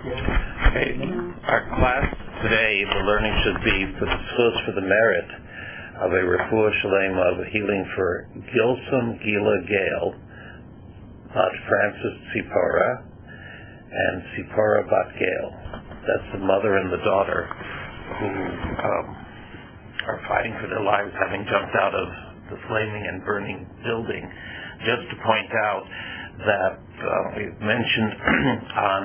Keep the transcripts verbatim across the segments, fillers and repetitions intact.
Okay. Our class today, the learning should be for the first for the merit of a refuah shalema of healing for Gilsum Gila Gale, Bat Francis Sipora, and Sipora Bat Gale. That's the mother and the daughter who um, are fighting for their lives, having jumped out of the flaming and burning building. Just to point out that uh, we mentioned on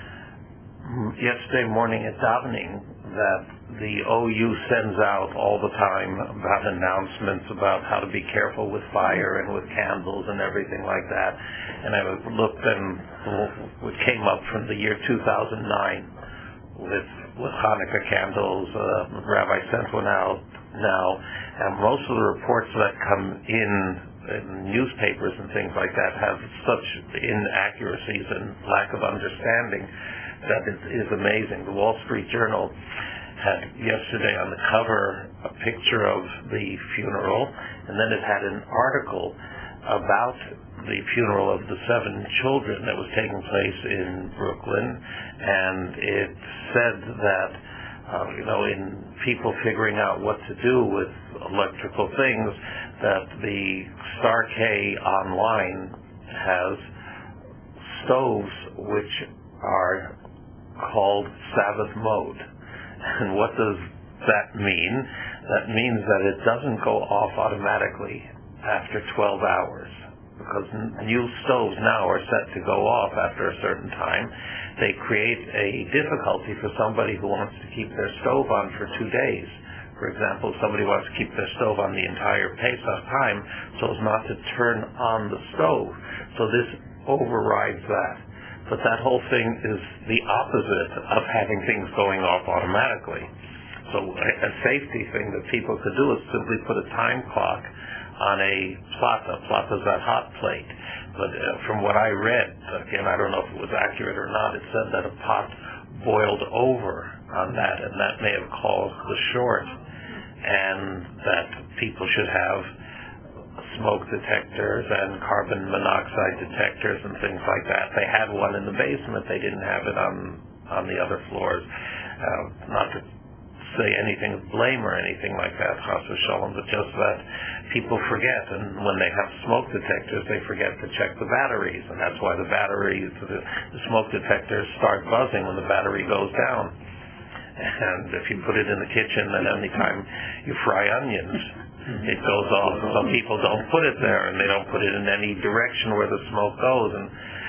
yesterday morning at davening that the O U sends out all the time about announcements about how to be careful with fire and with candles and everything like that. And I looked and what came up from the year two thousand nine with, with Hanukkah candles. Uh, Rabbi sent one out now, and most of the reports that come in, in newspapers and things like that have such inaccuracies and lack of understanding that it is amazing. The Wall Street Journal had yesterday on the cover a picture of the funeral, and then it had an article about the funeral of the seven children that was taking place in Brooklyn, and it said that uh, you know, in people figuring out what to do with electrical things, that the Star K online has stoves which are called Sabbath mode. And what does that mean? That means that it doesn't go off automatically after twelve hours, because new stoves now are set to go off after a certain time. They create a difficulty for somebody who wants to keep their stove on for two days. For example, if somebody wants to keep their stove on the entire Pesach time so as not to turn on the stove. So this overrides that. But that whole thing is the opposite of having things going off automatically. So a, a safety thing that people could do is simply put a time clock on a plata. Plata is that hot plate. But uh, from what I read, again, I don't know if it was accurate or not, it said that a pot boiled over on that, and that may have caused the short, and that people should have smoke detectors and carbon monoxide detectors and things like that. They had one in the basement. They didn't have it on on the other floors. Uh, not to say anything of blame or anything like that, chas v'shalom, but just that people forget, and when they have smoke detectors, they forget to check the batteries, and that's why the batteries, the, the smoke detectors start buzzing when the battery goes down. And if you put it in the kitchen, then anytime you fry onions, it goes off. Some people don't put it there, and they don't put it in any direction where the smoke goes, and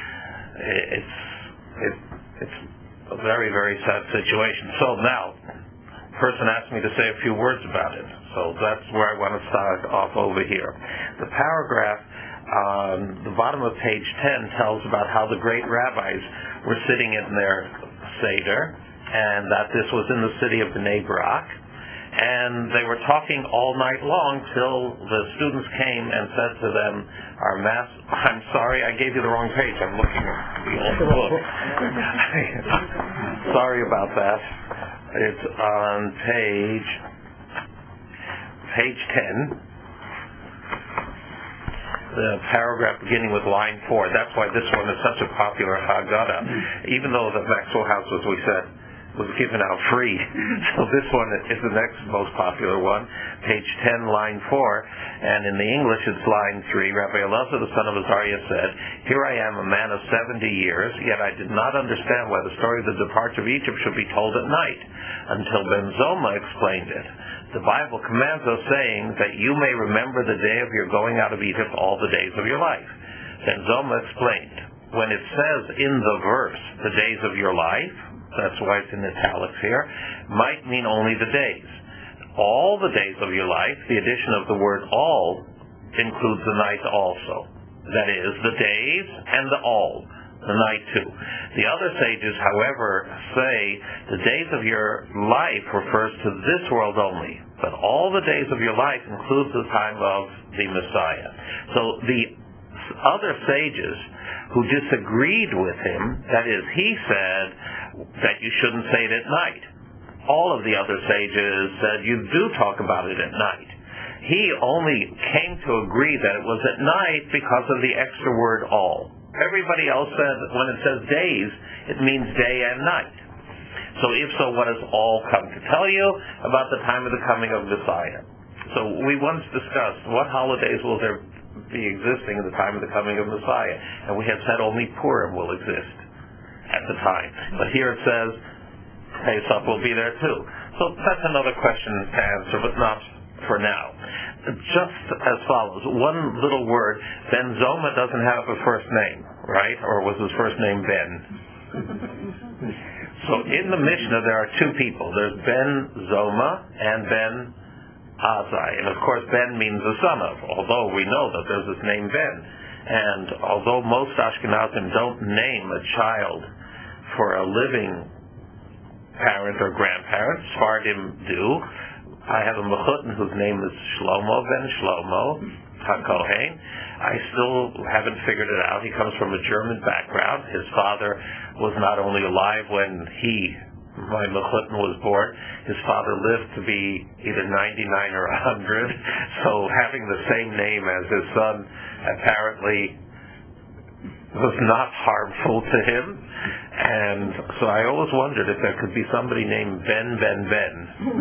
it's it, it's a very, very sad situation. So now, the person asked me to say a few words about it, so that's where I want to start off over here. The paragraph on the bottom of page ten tells about how the great rabbis were sitting in their Seder, and that this was in the city of Bnei Brak, and they were talking all night long till the students came and said to them, our mass, I'm sorry, I gave you the wrong page, I'm looking at the old book. Sorry about that. It's on page, page ten, the paragraph beginning with line four. That's why this one is such a popular Haggadah, even though the Maxwell House, as we said, was given out free. So this one is the next most popular one, page ten, line four, and in the English it's line three. Rabbi Elazar, the son of Azariah, said, here I am, a man of seventy years, yet I did not understand why the story of the departure of Egypt should be told at night, until Ben Zoma explained it. The Bible commands us, saying that you may remember the day of your going out of Egypt all the days of your life. Ben Zoma explained, when it says in the verse, the days of your life, that's why it's in italics here, might mean only the days. All the days of your life, the addition of the word all includes the night also. That is, the days and the all, the night too. The other sages, however, say the days of your life refers to this world only, but all the days of your life includes the time of the Messiah. So the other sages who disagreed with him, that is, he said that you shouldn't say it at night. All of the other sages said you do talk about it at night. He only came to agree that it was at night because of the extra word all. everybody else said when it says days, it means day and night. So if so, what does all come to tell you about the time of the coming of Messiah? So we once discussed what holidays will there be existing at the time of the coming of Messiah, and we had said only Purim will exist at the time. But here it says Pesach will be there too. So that's another question to answer, but not for now. Just as follows, one little word, Ben Zoma doesn't have a first name, right? Or was his first name Ben? So in the Mishnah there are two people. There's Ben Zoma and Ben Azai. And of course Ben means the son of, although we know that there's this name Ben. And although most Ashkenazim don't name a child for a living parent or grandparent, Sephardim do. I have a mechutin whose name is Shlomo Ben Shlomo HaKohen. I still haven't figured it out. He comes from a German background. His father was not only alive when he, my mechutin, was born. His father lived to be either ninety-nine or one hundred. So having the same name as his son apparently was not harmful to him. And so I always wondered if there could be somebody named Ben Ben Ben.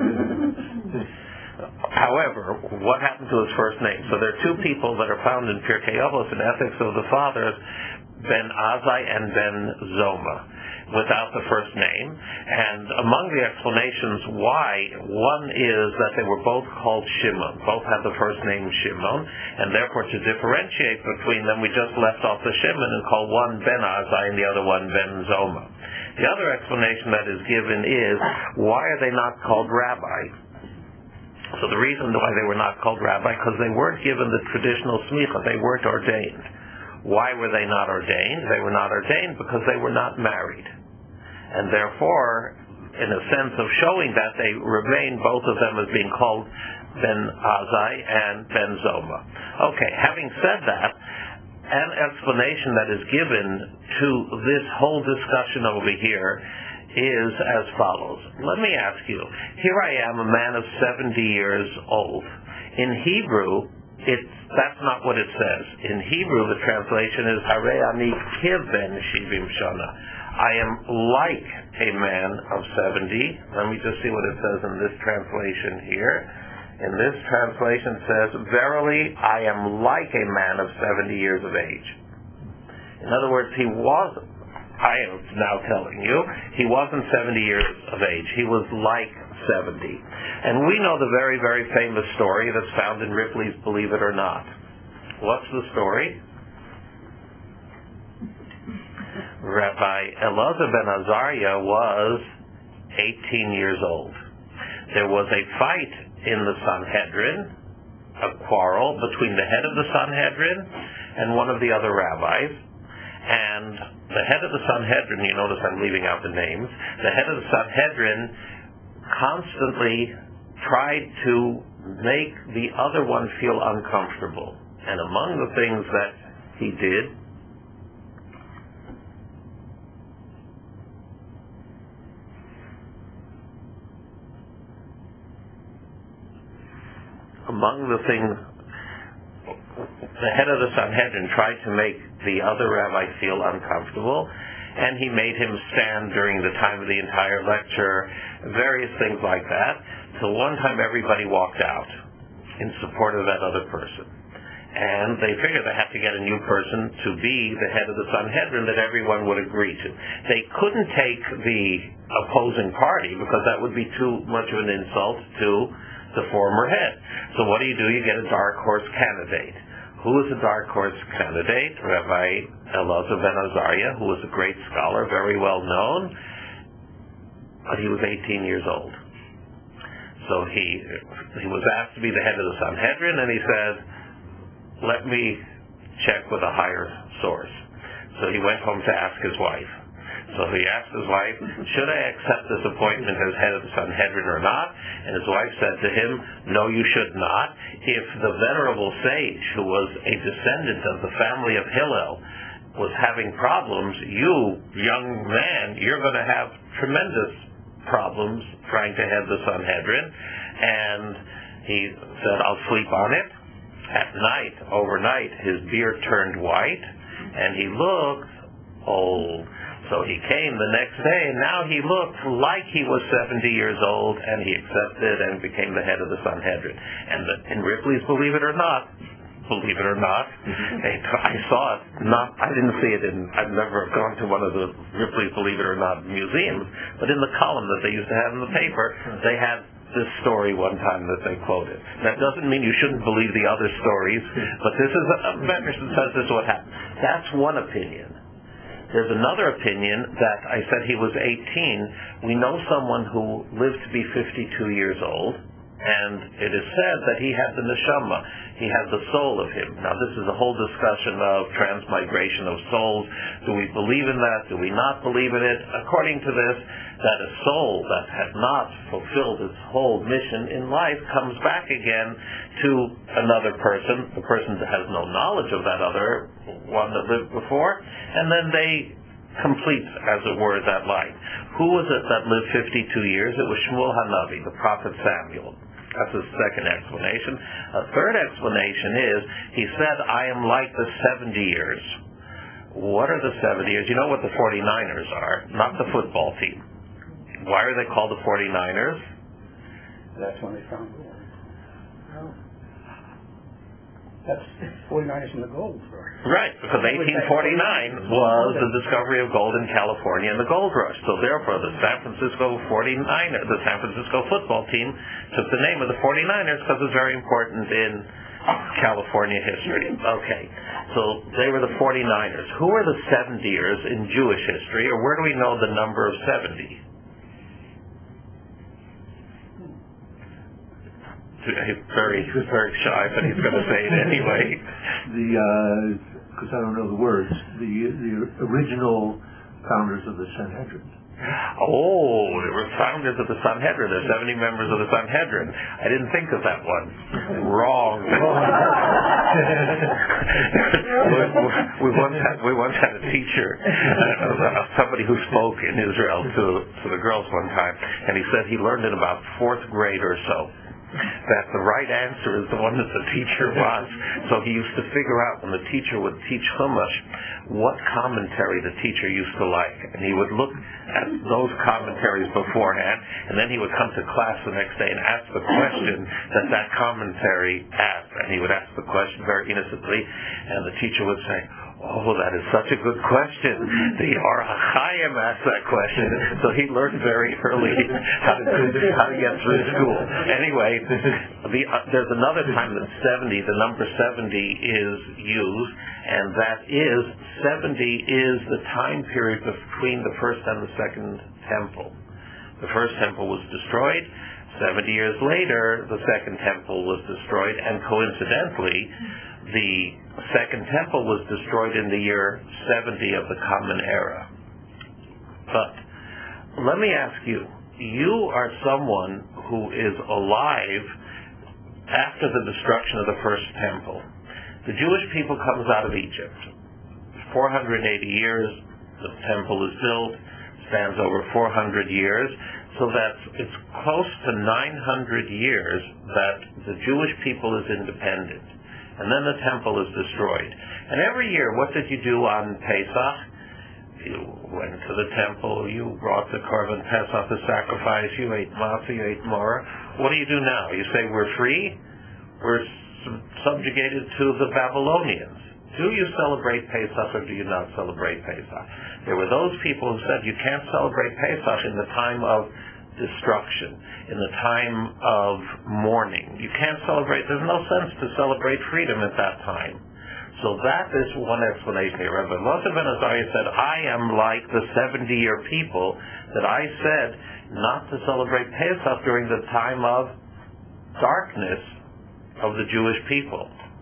However, what happened to his first name? So there are two people that are found in Pirkei Avos in Ethics of the Fathers, Ben Azai and Ben Zoma, without the first name. And among the explanations why, one is that they were both called Shimon. Both had the first name Shimon, and therefore to differentiate between them, we just left off the Shimon and called one Ben Azai and the other one Ben Zoma. The other explanation that is given is, why are they not called rabbi? So the reason why they were not called rabbi, because they weren't given the traditional smicha, they weren't ordained. Why were they not ordained? They were not ordained because they were not married. And therefore, in a sense of showing that, they remain, both of them, as being called Ben Azai and Ben Zoma. Okay, having said that, an explanation that is given to this whole discussion over here is as follows. Let me ask you, here I am, a man of seventy years old. In Hebrew, it's, that's not what it says. In Hebrew, the translation is, Harei ani kiven shivim shana. I am like a man of seventy. Let me just see what it says in this translation here. In this translation it says, verily, I am like a man of seventy years of age. In other words, he was, I am now telling you, he wasn't seventy years of age. He was like seventy. And we know the very, very famous story that's found in Ripley's Believe It or Not. What's the story? Rabbi Elazar ben Azariah was eighteen years old. There was a fight in the Sanhedrin, a quarrel between the head of the Sanhedrin and one of the other rabbis. And the head of the Sanhedrin, you notice I'm leaving out the names, the head of the Sanhedrin constantly tried to make the other one feel uncomfortable. And among the things that he did, among the things the head of the Sanhedrin tried to make the other rabbi feel uncomfortable, and he made him stand during the time of the entire lecture, various things like that. So one time everybody walked out in support of that other person. And they figured they had to get a new person to be the head of the Sanhedrin that everyone would agree to. They couldn't take the opposing party because that would be too much of an insult to the former head. So what do you do? You get a dark horse candidate. Who was a dark horse candidate? Rabbi Elazar ben Azariah, who was a great scholar, very well known, but he was eighteen years old. So he he was asked to be the head of the Sanhedrin, and he said, let me check with a higher source. So he went home to ask his wife. So he asked his wife, should I accept this appointment as head of the Sanhedrin or not? And his wife said to him, no, you should not. If the venerable sage, who was a descendant of the family of Hillel, was having problems, you, young man, you're going to have tremendous problems trying to head the Sanhedrin. And he said, I'll sleep on it. At night, overnight, his beard turned white. and he looked old. So he came the next day, and now he looked like he was seventy years old, and he accepted and became the head of the Sanhedrin. And the, in Ripley's Believe It or Not, believe it or not, I saw it, not, I didn't see it in, I've never gone to one of the Ripley's Believe It or Not museums, but in the column that they used to have in the paper, they had this story one time that they quoted. That doesn't mean you shouldn't believe the other stories, but this is, Benderson says this is what happened. That's one opinion. There's another opinion that I said he was eighteen. We know someone who lived to be fifty-two years old, and it is said that he had the neshama. He had the soul of him. Now, this is a whole discussion of transmigration of souls. Do we believe in that? Do we not believe in it? According to this, that a soul that had not fulfilled its whole mission in life comes back again to another person, the person that has no knowledge of that other one that lived before, and then they complete, as it were, that life. Who was it that lived fifty-two years? It was Shmuel Hanavi, the prophet Samuel. That's his second explanation. A third explanation is, he said, I am like the seventy years. What are the seventy years? You know what the forty-niners are, not the football team. Why are they called the forty-niners? That's when they found gold. Well, that's forty-niners in the gold rush. Right, because eighteen forty-nine was the discovery of gold in California and the gold rush. So therefore, the San Francisco forty-niners, the San Francisco football team, took the name of the forty-niners because it's very important in California history. Okay, so they were the forty-niners. Who are the seventy-ers in Jewish history, or where do we know the number of seventy? He's very, he's very shy, but he's going to say it anyway. The, because uh, I don't know the words, the the original founders of the Sanhedrin. Oh, they were founders of the Sanhedrin. There's seventy members of the Sanhedrin. I didn't think of that one. Wrong. we, we, once had, we once had a teacher, uh, somebody who spoke in Israel to, to the girls one time, and he said he learned in about fourth grade or so that the right answer is the one that the teacher wants. So he used to figure out when the teacher would teach Chumash what commentary the teacher used to like. And he would look at those commentaries beforehand, and then he would come to class the next day and ask the question that that commentary asked. And he would ask the question very innocently, and the teacher would say, oh, that is such a good question. The Or HaChaim asked that question. So he learned very early how to, how to get through school. Anyway, the, uh, there's another time that seventy, the number seventy is used, and that is, seventy is the time period between the first and the second temple. The first temple was destroyed. seventy years later, the second temple was destroyed, and coincidentally, the second temple was destroyed in the year seventy of the Common Era. But let me ask you, you are someone who is alive after the destruction of the first temple. The Jewish people comes out of Egypt. four hundred eighty years, the temple is built, stands over four hundred years, so that it's close to nine hundred years that the Jewish people is independent. And then the temple is destroyed. And every year, what did you do on Pesach? You went to the temple, you brought the korban Pesach, the sacrifice, you ate matzah, you ate maror. What do you do now? You say, we're free? We're subjugated to the Babylonians. Do you celebrate Pesach or do you not celebrate Pesach? There were those people who said you can't celebrate Pesach in the time of destruction, in the time of mourning. You can't celebrate, there's no sense to celebrate freedom at that time. So that is one explanation here. Rabbi Moshe ben Azariah said, I am like the seventy-year people that I said not to celebrate Pesach during the time of darkness of the Jewish people.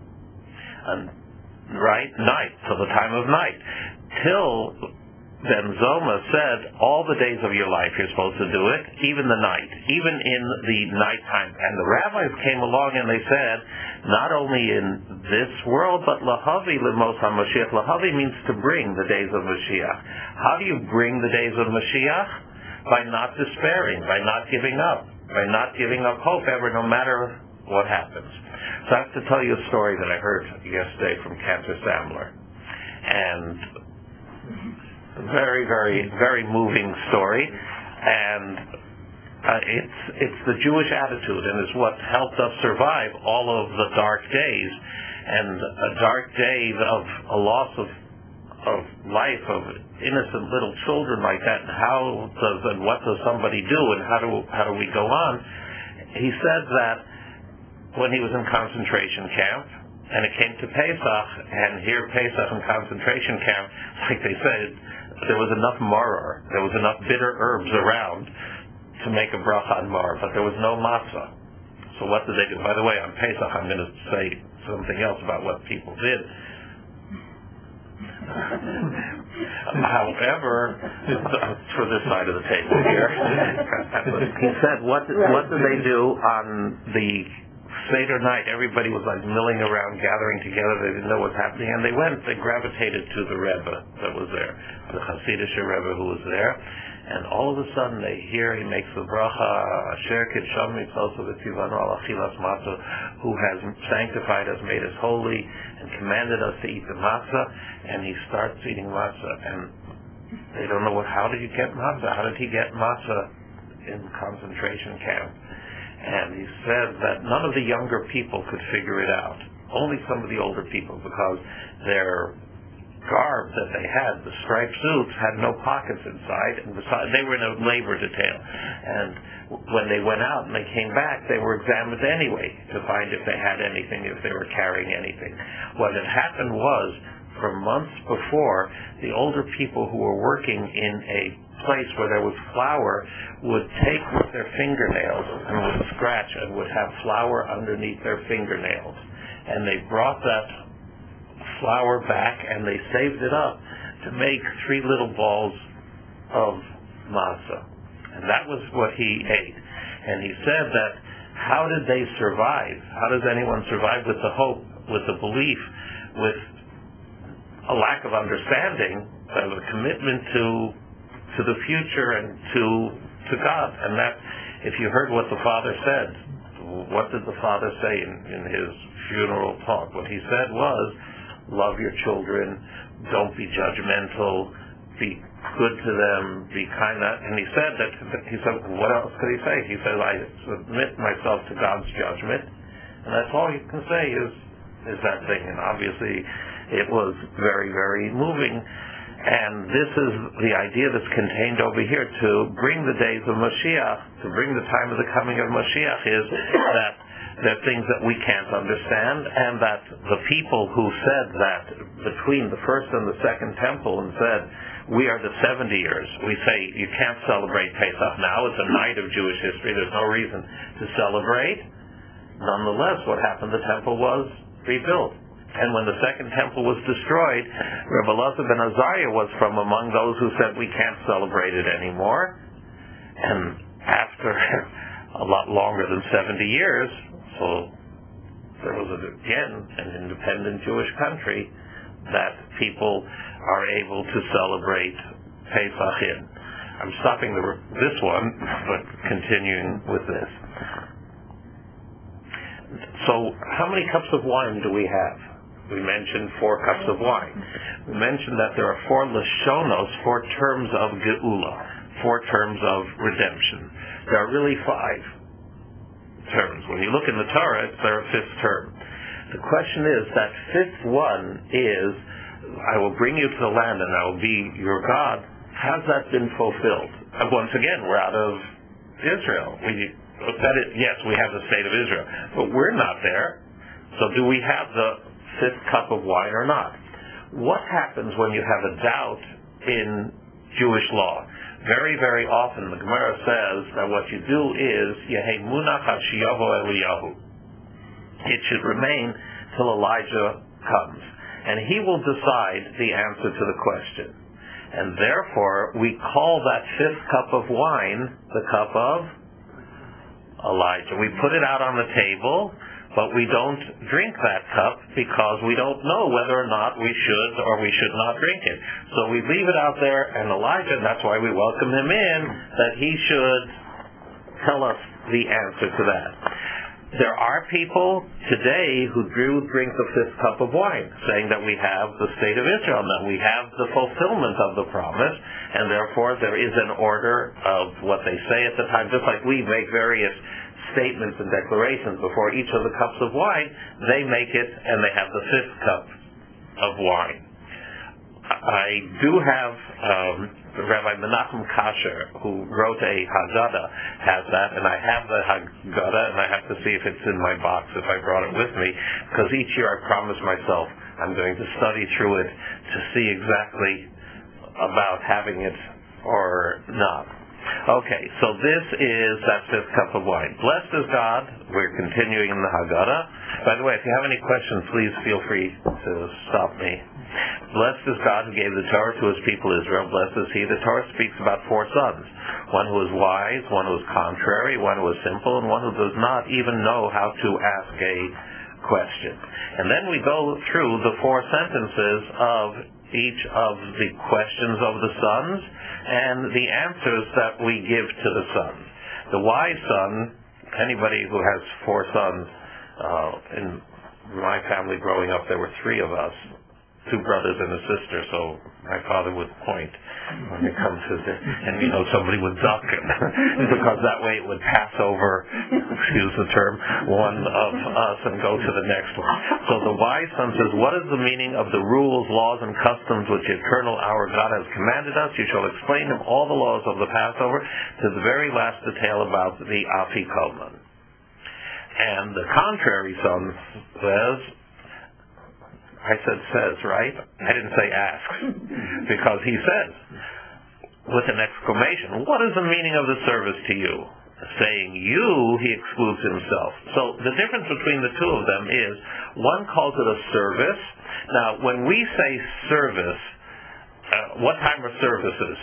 And right, night, till the time of night. Till Ben Zoma said, all the days of your life you're supposed to do it, even the night, even in the nighttime. And the rabbis came along and they said, not only in this world, but lahavi limos ha-Mashiach. Lahavi means to bring the days of Mashiach. How do you bring the days of Mashiach? By not despairing, by not giving up, by not giving up hope ever, no matter what happens. So I have to tell you a story that I heard yesterday from Cantor Samler. And very, very, very moving story. And uh, it's it's the Jewish attitude, and it's what helped us survive all of the dark days. And a dark day of a loss of of life, of innocent little children like that, and how does and what does somebody do, and how do how do we go on? He said that when he was in concentration camp, and it came to Pesach, and here Pesach in concentration camp, like they said, there was enough maror, there was enough bitter herbs around to make a bracha on maror, but there was no matzah. So what did they do? By the way, on Pesach, I'm going to say something else about what people did. However, for this side of the table here, he said, what what did they do on the Seder night? Everybody was like milling around, gathering together. They didn't know what's happening, and they went. They gravitated to the Rebbe that was there, the Hasidic Rebbe who was there. And all of a sudden they hear he makes the bracha, Asher Kidsham Mitzvot V'Tzivanu Al Achilas Matzah, who has sanctified us, made us holy, and commanded us to eat the matzah. And he starts eating matzah, and they don't know what. How did you get matzah? How did he get matzah in concentration camp? And he said that none of the younger people could figure it out. Only some of the older people, because their garb that they had, the striped suits, had no pockets inside, and besides, they were in a labor detail. And when they went out and they came back, they were examined anyway to find if they had anything, if they were carrying anything. What had happened was, for months before, the older people who were working in a place where there was flour would take with their fingernails and would scratch and would have flour underneath their fingernails. And they brought that flour back and they saved it up to make three little balls of matzah. And that was what he ate. And he said that, how did they survive? How does anyone survive with the hope, with the belief, with a lack of understanding, of a commitment to to the future and to to God? And that, if you heard what the father said, what did the father say in, in his funeral talk? What he said was, love your children, don't be judgmental, be good to them, be kind. And he said that, he said, what else could he say? He said, I submit myself to God's judgment, and that's all you can say is, is that thing. And obviously it was very, very moving. And this is the idea that's contained over here, to bring the days of Mashiach, to bring the time of the coming of Mashiach, is that there are things that we can't understand, and that the people who said that between the first and the second temple and said, we are the seventy years, we say you can't celebrate Pesach now, it's a night of Jewish history, there's no reason to celebrate. Nonetheless, what happened, the temple was rebuilt. And when the second temple was destroyed, Rebbe Elazar ben Azariah was from among those who said we can't celebrate it anymore. And after a lot longer than seventy years, so there was again an independent Jewish country that people are able to celebrate Pesach in. I'm stopping the, this one, but continuing with this. So how many cups of wine do we have? We mentioned four cups of wine. We mentioned that there are four lashonos, four terms of geula, four terms of redemption. There are really five terms. When you look in the Torah, it's their fifth term. The question is, that fifth one is, I will bring you to the land and I will be your God. Has that been fulfilled? And once again, we're out of Israel. We, that is, yes, we have the state of Israel, but we're not there. So do we have the fifth cup of wine or not? What happens when you have a doubt in Jewish law? Very, very often the Gemara says that what you do is Yehei munach ad sheyavo Eliyahu. It should remain till Elijah comes, and he will decide the answer to the question. And therefore, we call that fifth cup of wine the cup of Elijah. We put it out on the table, but we don't drink that cup because we don't know whether or not we should or we should not drink it. So we leave it out there, and Elijah, and that's why we welcome him in, that he should tell us the answer to that. there are people today who do drink the fifth cup of wine, saying that we have the state of Israel, that we have the fulfillment of the promise, and therefore there is an order of what they say at the time. Just like we make various statements and declarations before each of the cups of wine, they make it and they have the fifth cup of wine. I do have um, Rabbi Menachem Kasher, who wrote a Haggadah, has that, and I have the Haggadah, and I have to see if it's in my box, if I brought it with me, because each year I promise myself I'm going to study through it to see exactly about having it or not. Okay, so this is that fifth cup of wine. Blessed is God. We're continuing in the Haggadah. By the way, if you have any questions, please feel free to stop me. Blessed is God who gave the Torah to his people Israel. Blessed is he. The Torah speaks about four sons. One who is wise, one who is contrary, one who is simple, and one who does not even know how to ask a question. And then we go through the four sentences of each of the questions of the sons and the answers that we give to the sons. The wise son, anybody who has four sons, uh, in my family growing up there were three of us, two brothers and a sister, so my father would point when it comes to this, and you know, somebody would duck it, because that way it would pass over, excuse the term, one of us and go to the next one. So the wise son says, what is the meaning of the rules, laws, and customs which eternal our God has commanded us? You shall explain him all the laws of the Passover to the very last detail about the Afikoman. And the contrary son says, I said says, right? I didn't say ask, because he says, with an exclamation, what is the meaning of the service to you? Saying you, he excludes himself. So the difference between the two of them is, one calls it a service. Now, when we say service, uh, what time are services?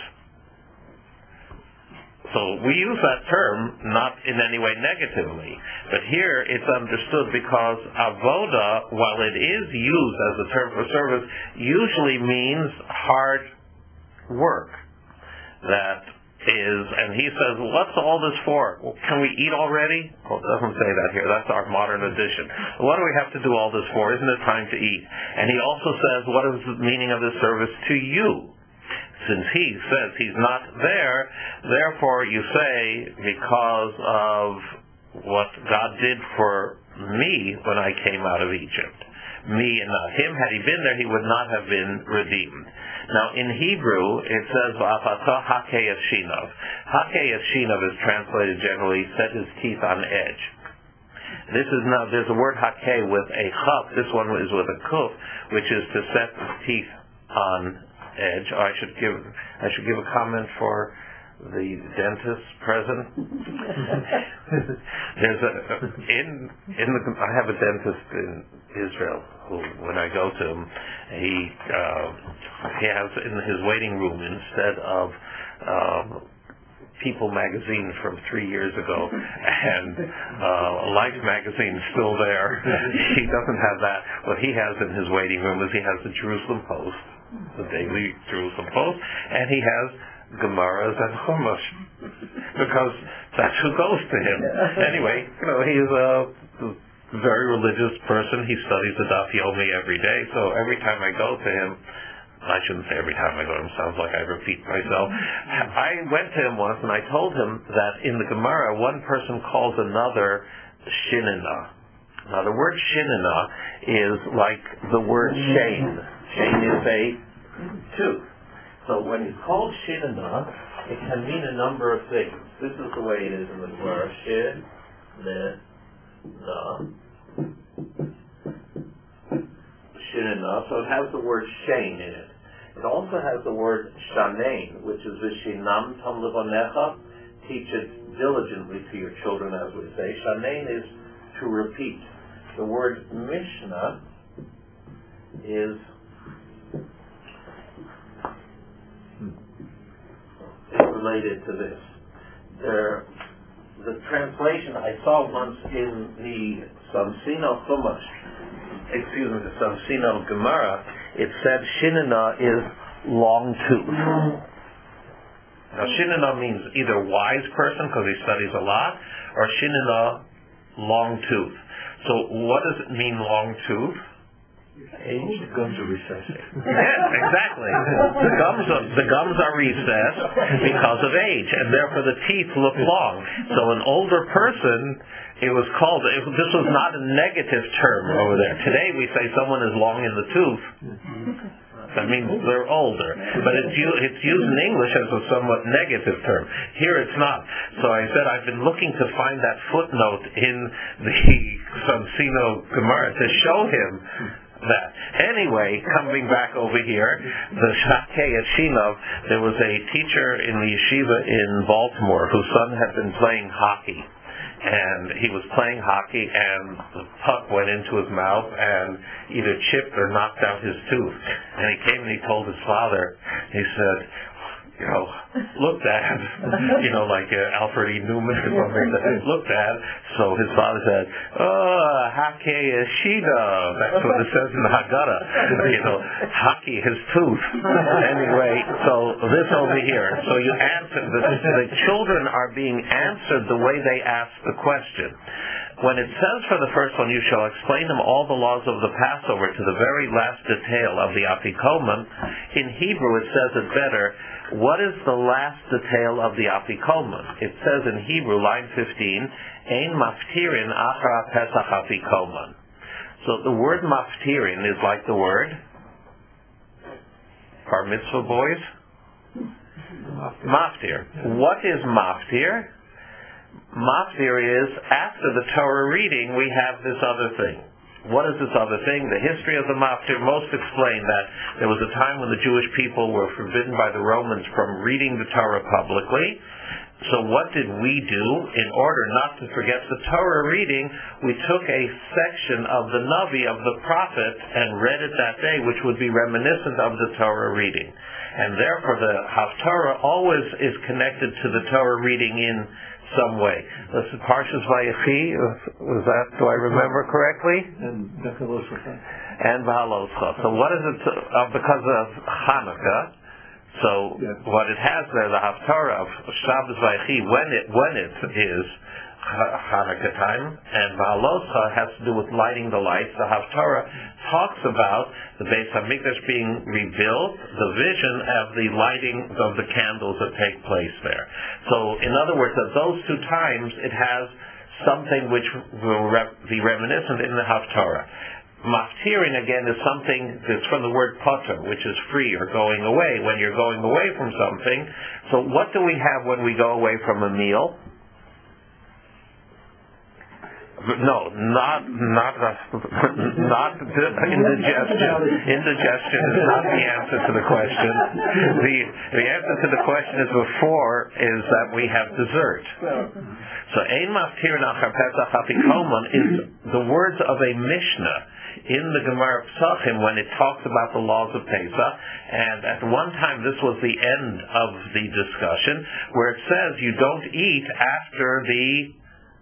So we use that term not in any way negatively, but here it's understood because avoda, while it is used as a term for service, usually means hard work. That is, and he says, what's all this for? Well, can we eat already? Well, it doesn't say that here. That's our modern edition. What do we have to do all this for? Isn't it time to eat? And he also says, what is the meaning of this service to you? Since he says he's not there, therefore you say, because of what God did for me when I came out of Egypt. Me and not him. Had he been there, he would not have been redeemed. Now, in Hebrew, it says, V'afatah hakei yashinav. Hakei yashinav is translated generally, set his teeth on edge. This is now, there's a word hakei with a chaf. This one is with a kuf, which is to set his teeth on edge. Oh, I should give I should give a comment for the dentist present. There's a in in the I have a dentist in Israel who, when I go to him, he uh, he has in his waiting room, instead of um, People magazine from three years ago and uh, Life magazine still there. He doesn't have that. What he has in his waiting room is he has the Jerusalem Post, the daily Jerusalem Post, and he has Gemaras and Chumash, because that's who goes to him. Anyway, you know, he's a very religious person. He studies the Daf Yomi every day, so every time I go to him, I shouldn't say every time I go to him, sounds like I repeat myself. I went to him once and I told him that in the Gemara, one person calls another Shinina. Now the word Shinina is like the word Shane. Shane is a tooth. So when it's called Shinina, it can mean a number of things. This is the way it is in the Gemara. Shin, ne, na. Shinina, so it has the word Shane in it. It also has the word Shanein, which is Vishinam Tam Levonecha, teach it diligently to your children, as we say. Shanein is to repeat. The word Mishnah is is related to this. There, the translation I saw once in the Samsino Chumash, excuse me, the Samsino Gemara, it said Shinina is long tooth. Now Shinina means either wise person, because he studies a lot, or Shinina long tooth. So what does it mean, long tooth? Age, the gums are recessing. Yes, exactly. The gums are, the gums are recessed because of age, and therefore the teeth look long. So an older person, it was called, it, this was not a negative term over there. Today we say someone is long in the tooth. That means they're older. But it's, it's used in English as a somewhat negative term. Here it's not. So I said I've been looking to find that footnote in the Sansino Gemara to show him that. Anyway, coming back over here, the Shakei Yeshinov, there was a teacher in the yeshiva in Baltimore whose son had been playing hockey. And he was playing hockey and the puck went into his mouth and either chipped or knocked out his tooth. And he came and he told his father, he said, you know, look, Dad, you know, like uh, Alfred E. Newman or something, look, Dad. So his father said, oh, Hakei Yeshida. That's what it says in the Haggadah. You know, hockey, his tooth. Anyway, so this over here. So you answer, the, the children are being answered the way they ask the question. When it says for the first one, you shall explain them all the laws of the Passover to the very last detail of the Afikoman, in Hebrew it says it better. What is the last detail of the Afikoman? It says in Hebrew, line fifteen, Ein maftirin achar Pesach Afikoman. So the word maftirin is like the word bar mitzvah boys? Maftir. What is maftir? Maftir is, after the Torah reading, we have this other thing. What is this other thing? The history of the maftir most explain that there was a time when the Jewish people were forbidden by the Romans from reading the Torah publicly. So what did we do? In order not to forget the Torah reading, we took a section of the Navi, of the prophet, and read it that day, which would be reminiscent of the Torah reading. And therefore the Haftarah always is connected to the Torah reading in some way. This is Parshas Vayechi, was that, do I remember correctly? And Bekaloscha. And Bahaloscha. So what is it, to, uh, because of Hanukkah, so yeah. What it has there, the Haftarah of Shabbos Vayechi, when it, when it is Hanukkah time, and Bahaloscha has to do with lighting the lights. The Haftarah talks about the Beis Hamikdash being rebuilt, the vision of the lighting of the candles that take place there. So, in other words, at those two times, it has something which will rep- be reminiscent in the Haftarah. Maftirin, again, is something that's from the word potter, which is free or going away, when you're going away from something. So what do we have when we go away from a meal? No, not not not indigestion. Indigestion is not the answer to the question. The the answer to the question is before is that we have dessert. So ein maftir nachar Pesach afikoman is the words of a Mishnah in the Gemara Pesachim when it talks about the laws of Pesach, and at one time this was the end of the discussion where it says you don't eat after the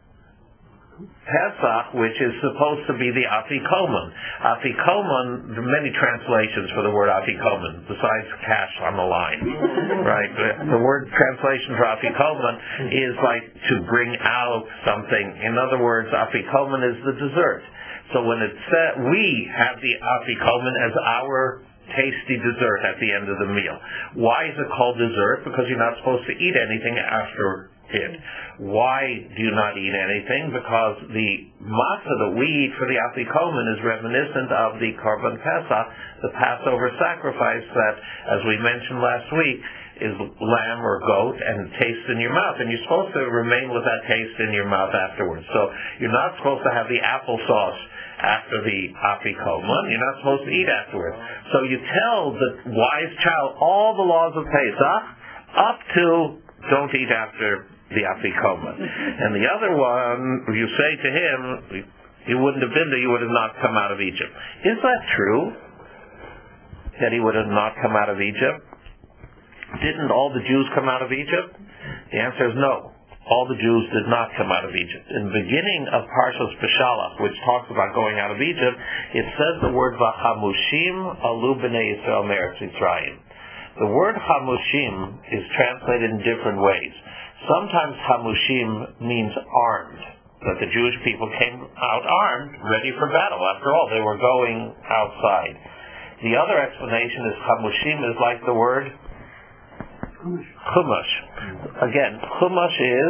Pesach, which is supposed to be the Afikoman. Afikoman, there are many translations for the word Afikoman, besides cash on the line. Right? The word translation for Afikoman is like to bring out something. In other words, Afikoman is the dessert. So when it said, we have the Afikoman as our tasty dessert at the end of the meal. Why is it called dessert? Because you're not supposed to eat anything after it. Why do you not eat anything? Because the matzah that we eat for the Afikoman is reminiscent of the Korban Pesach, the Passover sacrifice that, as we mentioned last week, is lamb or goat and taste in your mouth. And you're supposed to remain with that taste in your mouth afterwards. So you're not supposed to have the applesauce after the Afikoman. You're not supposed to eat afterwards. So you tell the wise child all the laws of Pesach up to don't eat after the Afikoman. And the other one, you say to him, you wouldn't have been there, you would have not come out of Egypt. Is that true? That he would have not come out of Egypt? Didn't all the Jews come out of Egypt? The answer is no. All the Jews did not come out of Egypt. In the beginning of Parshas Beshalach, which talks about going out of Egypt, it says the word Vachamushim alu b'nei Yisrael me'eretz Mitzrayim. The word Hamushim is translated in different ways. Sometimes Hamushim means armed. that the Jewish people came out armed, ready for battle. After all, they were going outside. The other explanation is chamushim is like the word chumash. Again, chumash is,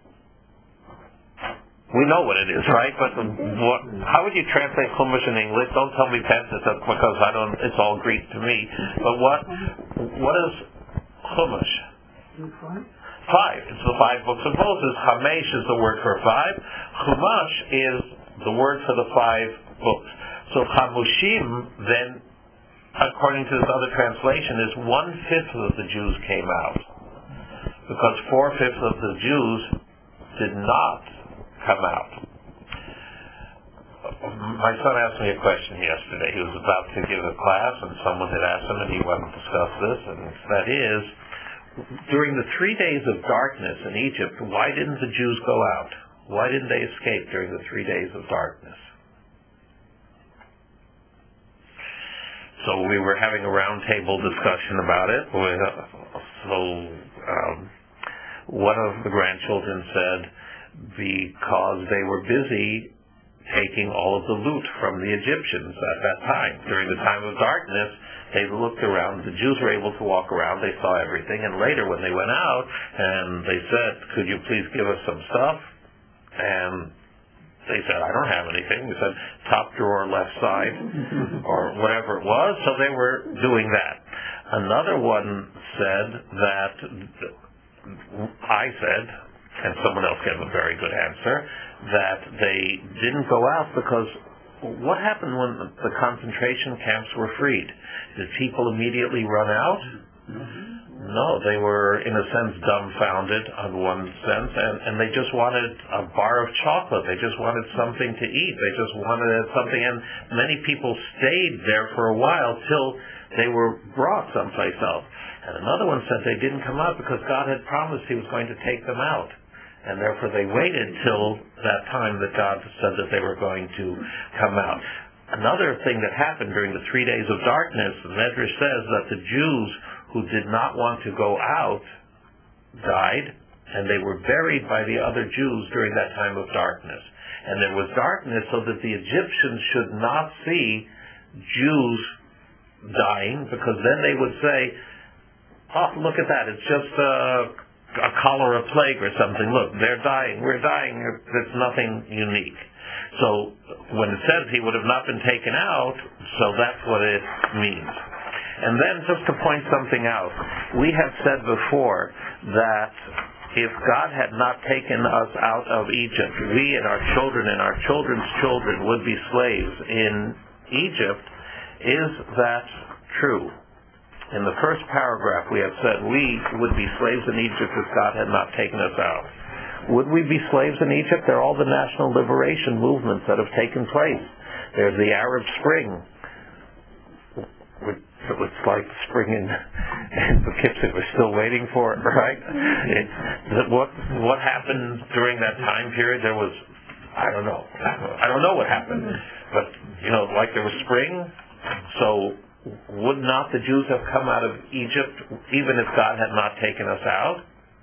we know what it is, right? But what, how would you translate chumash in English? Don't tell me Pentateuch because I don't. It's all Greek to me. But what what is chumash? Five. It's the five books of Moses. Chamesh is the word for five. Chumash is the word for the five books. So chamushim then, according to this other translation, is one-fifth of the Jews came out. Because four-fifths of the Jews did not come out. My son asked me a question yesterday. He was about to give a class, and someone had asked him, and he wanted to discuss this, and that is, during the three days of darkness in Egypt, why didn't the Jews go out? Why didn't they escape during the three days of darkness? So we were having a roundtable discussion about it. So um, one of the grandchildren said because they were busy taking all of the loot from the Egyptians at that time. During the time of darkness, they looked around. The Jews were able to walk around. They saw everything. And later when they went out and they said, could you please give us some stuff? And they said, I don't have anything. They said, top drawer, left side, or whatever it was. So they were doing that. Another one said that, I said, and someone else gave a very good answer, that they didn't go out because what happened when the concentration camps were freed? Did people immediately run out? No, they were, in a sense, dumbfounded on one sense, and, and they just wanted a bar of chocolate. They just wanted something to eat. They just wanted something, and many people stayed there for a while till they were brought someplace else. And another one said they didn't come out because God had promised He was going to take them out. And therefore they waited till that time that God said that they were going to come out. Another thing that happened during the three days of darkness, the Medrash says that the Jews who did not want to go out died, and they were buried by the other Jews during that time of darkness. And there was darkness so that the Egyptians should not see Jews dying, because then they would say, oh, look at that, it's just a, a cholera plague or something. Look, they're dying, we're dying, it's nothing unique. So when it says he would have not been taken out, so that's what it means. And then just to point something out, we have said before that if God had not taken us out of Egypt, we and our children and our children's children would be slaves in Egypt. Is that true? In the first paragraph we have said we would be slaves in Egypt if God had not taken us out. Would we be slaves in Egypt? There are all the national liberation movements that have taken place. There's the Arab Spring. It's like spring in, in Poughkeepsie. We're still waiting for it, right? It, what what happened during that time period? There was, I don't know. I don't know what happened. But, you know, like there was spring, so would not the Jews have come out of Egypt even if God had not taken us out?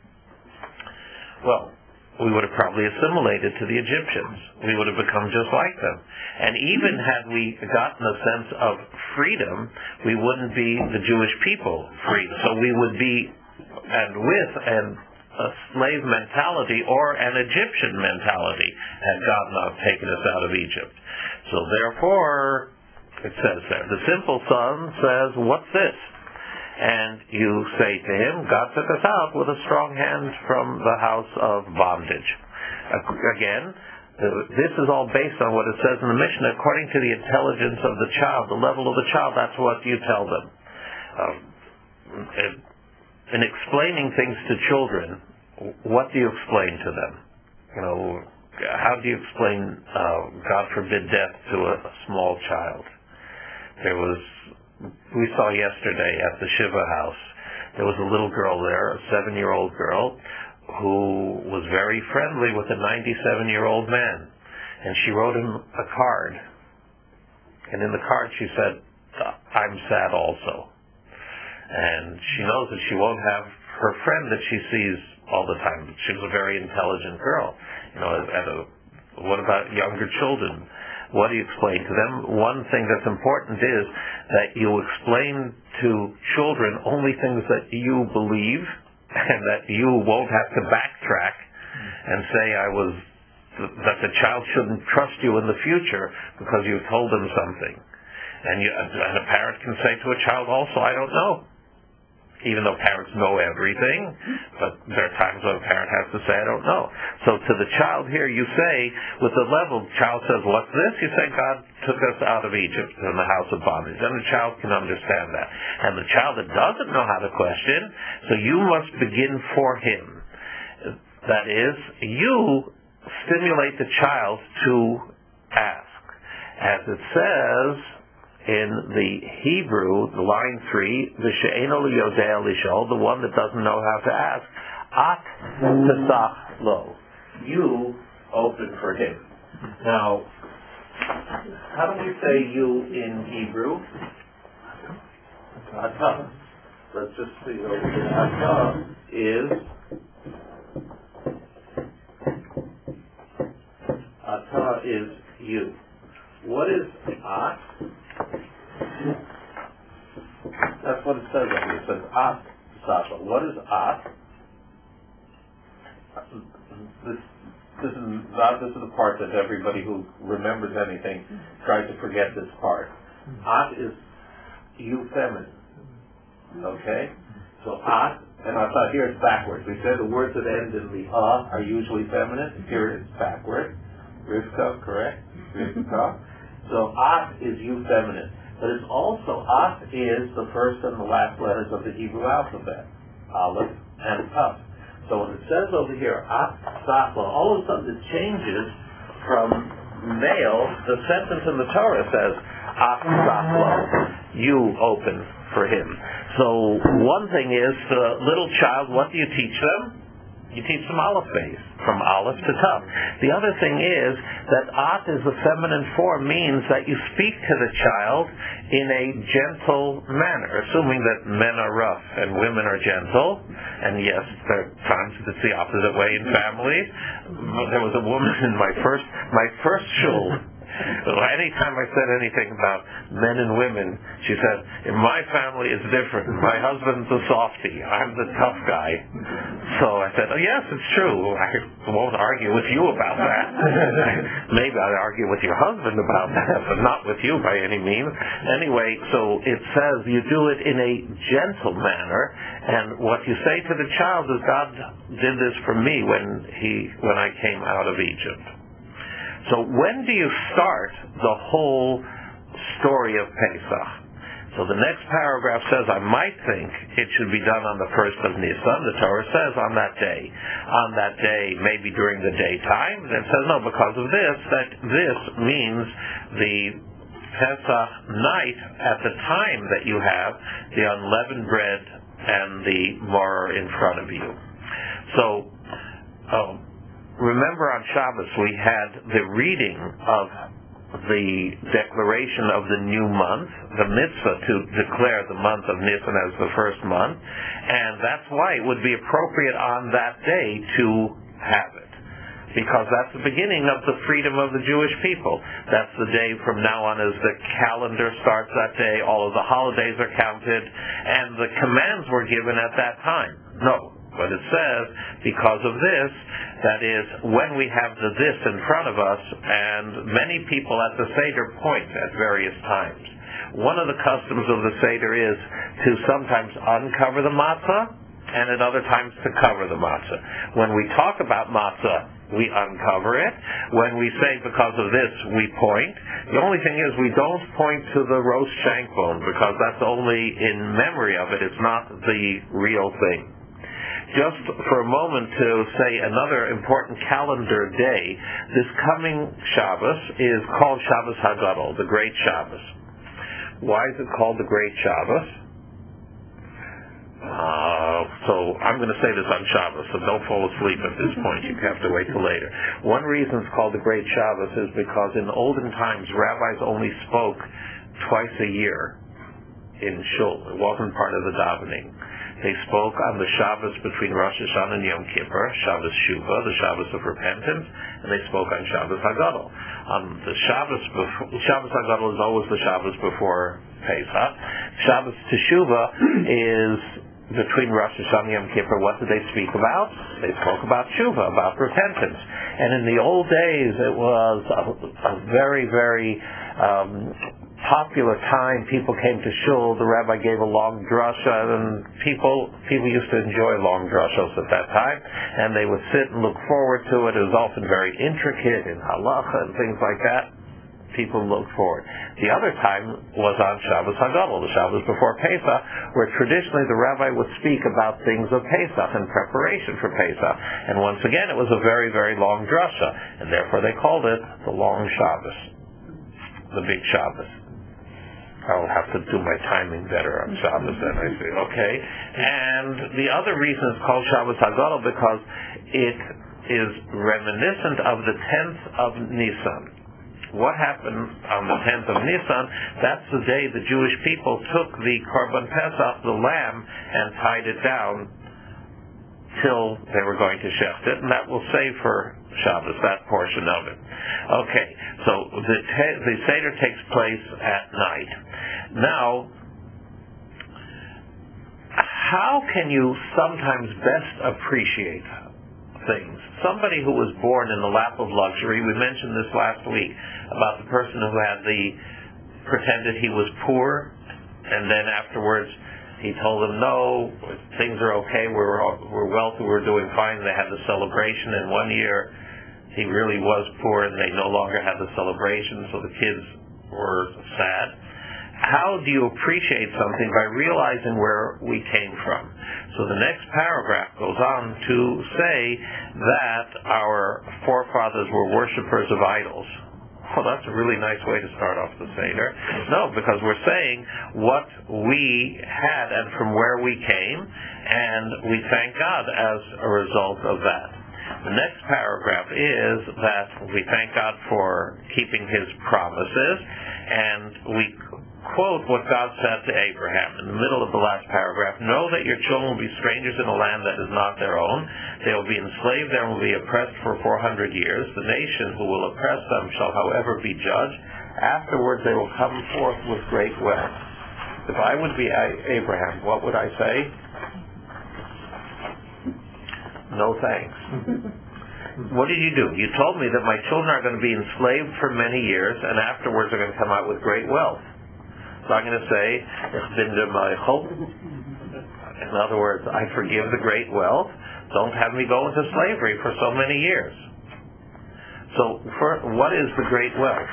Well, we would have probably assimilated to the Egyptians. We would have become just like them. And even had we gotten a sense of freedom, we wouldn't be the Jewish people free. So we would be, and with an, a slave mentality or an Egyptian mentality had God not taken us out of Egypt. So therefore, it says there, the simple son says, what's this? And you say to him, God took us out with a strong hand from the house of bondage. Again, this is all based on what it says in the Mishnah. According to the intelligence of the child, the level of the child, that's what you tell them. Um, in explaining things to children, what do you explain to them? You know, how do you explain, uh, God forbid, death to a, a small child? There was We saw yesterday at the Shiva house, there was a little girl there, a seven-year-old girl, who was very friendly with a ninety-seven-year-old man. And she wrote him a card. And in the card she said, I'm sad also. And she knows that she won't have her friend that she sees all the time. She was a very intelligent girl. You know, at a What about younger children? What do you explain to them? One thing that's important is that you explain to children only things that you believe and that you won't have to backtrack and say I was that the child shouldn't trust you in the future because you've told them something. And, you, and a parent can say to a child also, I don't know. Even though parents know everything, but there are times when a parent has to say, I don't know. So to the child here, you say, with the level, the child says, what's this? You say, God took us out of Egypt in the house of bondage. And the child can understand that. And the child that doesn't know how to question, so you must begin for him. That is, you stimulate the child to ask. As it says in the Hebrew, the line three, the she'eno liyodea lishol, the one that doesn't know how to ask, at tesach lo, you open for him. Now, how do we say you in Hebrew? Atah. Let's just see over here. Atah is Atah is you. What is at? That's what it says over here. It says at Sasha. What is at? This, this is not. This is the part that everybody who remembers anything tries to forget this part. At is you feminine. Okay? So at, and I thought here it's backwards. We said the words that end in the uh are usually feminine. Here it's backward. Rivka, correct? Rivka. So at is you feminine. But it's also, at is the first and the last letters of the Hebrew alphabet. Aleph and Taf. So when it says over here, at Safla, all of a sudden it changes from male. The sentence in the Torah says, at Safla, you open for him. So one thing is, the little child, what do you teach them? You teach them Aleph base, from Aleph to Tav. The other thing is that At is the feminine form, means that you speak to the child in a gentle manner, assuming that men are rough and women are gentle. And yes, there are times it's the opposite way in families. There was a woman in my first my first shul. Anytime I said anything about men and women, she said, in my family it's different. My husband's a softie. I'm the tough guy. So I said, oh yes, it's true. I won't argue with you about that. Maybe I'd argue with your husband about that, but not with you by any means. Anyway, so it says you do it in a gentle manner, and what you say to the child is, God did this for me when he when I came out of Egypt. So when do you start the whole story of Pesach? So the next paragraph says, I might think it should be done on the first of Nisan. The Torah says on that day. On that day, maybe during the daytime. It says, no, because of this, that this means the Pesach night at the time that you have the unleavened bread and the maror in front of you. So, oh, remember on Shabbos we had the reading of the declaration of the new month, the mitzvah to declare the month of Nisan as the first month, and that's why it would be appropriate on that day to have it. Because that's the beginning of the freedom of the Jewish people. That's the day from now on as the calendar starts that day, all of the holidays are counted, and the commands were given at that time. No. But it says, because of this, that is, when we have the this in front of us, and many people at the Seder point at various times. One of the customs of the Seder is to sometimes uncover the matzah, and at other times to cover the matzah. When we talk about matzah, we uncover it. When we say because of this, we point. The only thing is we don't point to the roast shank bone, because that's only in memory of it. It's not the real thing. Just for a moment to say another important calendar day, this coming Shabbos is called Shabbos HaGadol, the Great Shabbos. Why is it called the Great Shabbos? Uh, so I'm going to say this on Shabbos, so don't fall asleep at this point. You have to wait till later. One reason it's called the Great Shabbos is because in olden times rabbis only spoke twice a year in shul. It wasn't part of the davening. They spoke on the Shabbos between Rosh Hashanah and Yom Kippur, Shabbos Shuva, the Shabbos of repentance, and they spoke on Shabbos HaGadol. On the Shabbos before, Shabbos HaGadol is always the Shabbos before Pesach. Shabbos Teshuvah is between Rosh Hashanah and Yom Kippur. What did they speak about? They spoke about Shuvah, about repentance. And in the old days, it was a, a very, very um, popular time. People came to shul. The rabbi gave a long drasha, and people people used to enjoy long drashos at that time. And they would sit and look forward to it. It was often very intricate in halacha and things like that. People looked forward. The other time was on Shabbos HaGadol, the Shabbos before Pesach, where traditionally the rabbi would speak about things of Pesach and preparation for Pesach. And once again, it was a very, very long drasha, and therefore they called it the long Shabbos, the big Shabbos. I'll have to do my timing better on Shabbos then, I see. Okay. And the other reason it's called Shabbos HaGadol because it is reminiscent of the tenth of Nisan. What happened on the tenth of Nisan? That's the day the Jewish people took the Korban Pesach, the lamb, and tied it down till they were going to shecht it, and that will save for Shabbos, that portion of it. Okay, so the, te- the Seder takes place at night. Now, how can you sometimes best appreciate things? Somebody who was born in the lap of luxury, we mentioned this last week about the person who had the pretended he was poor, and then afterwards he told them, no, things are okay, we're, we're wealthy, we're doing fine. They had the celebration, and one year he really was poor and they no longer had the celebration, so the kids were sad. How do you appreciate something? By realizing where we came from. So the next paragraph goes on to say that our forefathers were worshipers of idols. Oh, that's a really nice way to start off the Seder. No, because we're saying what we had and from where we came, and we thank God as a result of that. The next paragraph is that we thank God for keeping His promises, and we quote what God said to Abraham in the middle of the last paragraph. Know that your children will be strangers in a land that is not their own. They will be enslaved there and will be oppressed for four hundred years. The nation who will oppress them shall, however, be judged. Afterwards they will come forth with great wealth. If I would be Abraham, what would I say? No thanks. What did you do? You told me that my children are going to be enslaved for many years, and afterwards they're going to come out with great wealth. So I'm going to say, ich bin der Meichel. In other words, I forgive the great wealth. Don't have me go into slavery for so many years. So, for, what is the great wealth?